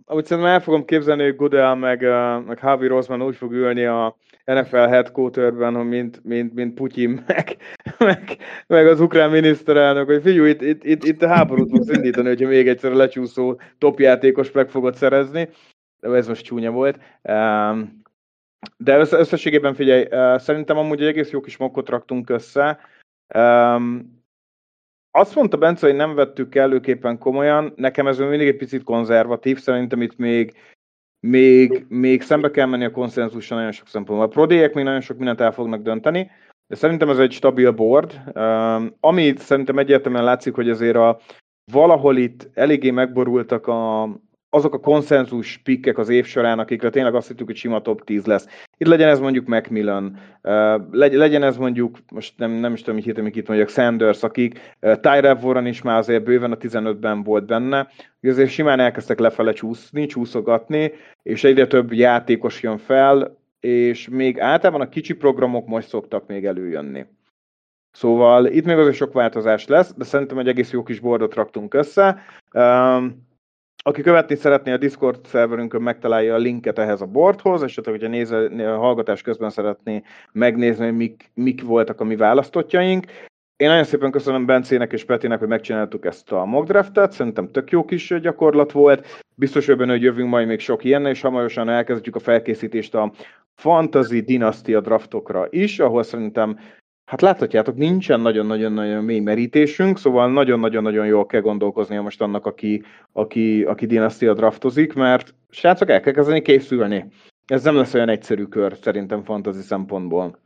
Ahogy szerintem el fogom képzelni, hogy Goodell meg, uh, meg Harvey Roseman úgy fog ülni a en ef el headquarterben, mint, mint, mint Putyin, meg, meg, meg az ukrán miniszterelnök, hogy figyelj, itt, itt, itt, itt a háborút fogsz indítani, hogyha még egyszer a lecsúszó topjátékos meg fogod szerezni. De ez most csúnya volt. Um, de összességében figyelj, uh, szerintem amúgy egy egész jó kis mokkot raktunk össze. Um, Azt mondta Bence, hogy nem vettük kellőképpen komolyan, nekem ez mindig egy picit konzervatív, szerintem itt még, még, még szembe kell menni a konszenzussal nagyon sok szempontból. A prodéjek még nagyon sok mindent el fognak dönteni, de szerintem ez egy stabil board, um, ami szerintem egyértelműen látszik, hogy azért a, valahol itt eléggé megborultak a, azok a konszenzus pikkek az év során, akikre tényleg azt hittük, hogy sima top tíz lesz. Itt legyen ez mondjuk Macmillan, uh, legyen ez mondjuk, most nem, nem is tudom, hogy hirtelen itt mondjak, Sanders, akik uh, Tyrell Warren is már azért bőven a tizenötben volt benne, azért simán elkezdtek lefele csúszni, csúszogatni, és egyre több játékos jön fel, és még általában a kicsi programok most szoktak még előjönni. Szóval itt még azért sok változás lesz, de szerintem egy egész jó kis boardot raktunk össze. Um, Aki követni szeretné, a Discord szerverünkön megtalálja a linket ehhez a boardhoz, és hogyha nézze, a hallgatás közben szeretné megnézni, hogy mik, mik voltak a mi választottjaink. Én nagyon szépen köszönöm Bencének és Petinek, hogy megcsináltuk ezt a mock draftet, szerintem tök jó kis gyakorlat volt. Biztos vagyok benne, hogy jövünk majd még sok ilyenne, és hamarosan elkezdjük a felkészítést a Fantasy Dinasztia draftokra is, ahol szerintem hát láthatjátok, nincsen nagyon-nagyon-nagyon mély merítésünk, szóval nagyon-nagyon-nagyon jól kell gondolkoznia most annak, aki, aki, aki dinasztia draftozik, mert srácok, el kell kezdeni készülni. Ez nem lesz olyan egyszerű kör, szerintem fantasy szempontból.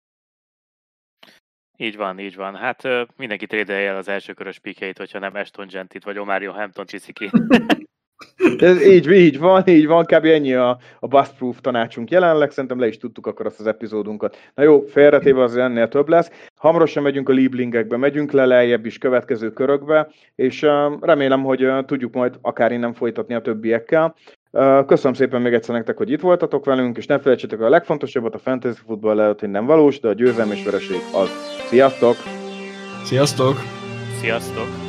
Így van, így van. Hát mindenki trédelje el az első körös pikkeit, hogyha nem Ashton Gentit vagy Omarion Hampton csiszi ki. Ez így, így van, így van, kb. Ennyi a, a Bustproof tanácsunk jelenleg, szerintem le is tudtuk akkor azt az epizódunkat. Na jó, félretéve az ennél több lesz. Hamarosan megyünk a Lieblingekbe, megyünk le lejjebb is következő körökbe, és uh, remélem, hogy uh, tudjuk majd akár innen folytatni a többiekkel. Uh, köszönöm szépen még egyszer nektek, hogy itt voltatok velünk, és ne felejtsétek a legfontosabbat, a fantasy futball lehet, hogy nem valós, de a győzelem és vereség az. Sziasztok! Sziasztok! Sziasztok!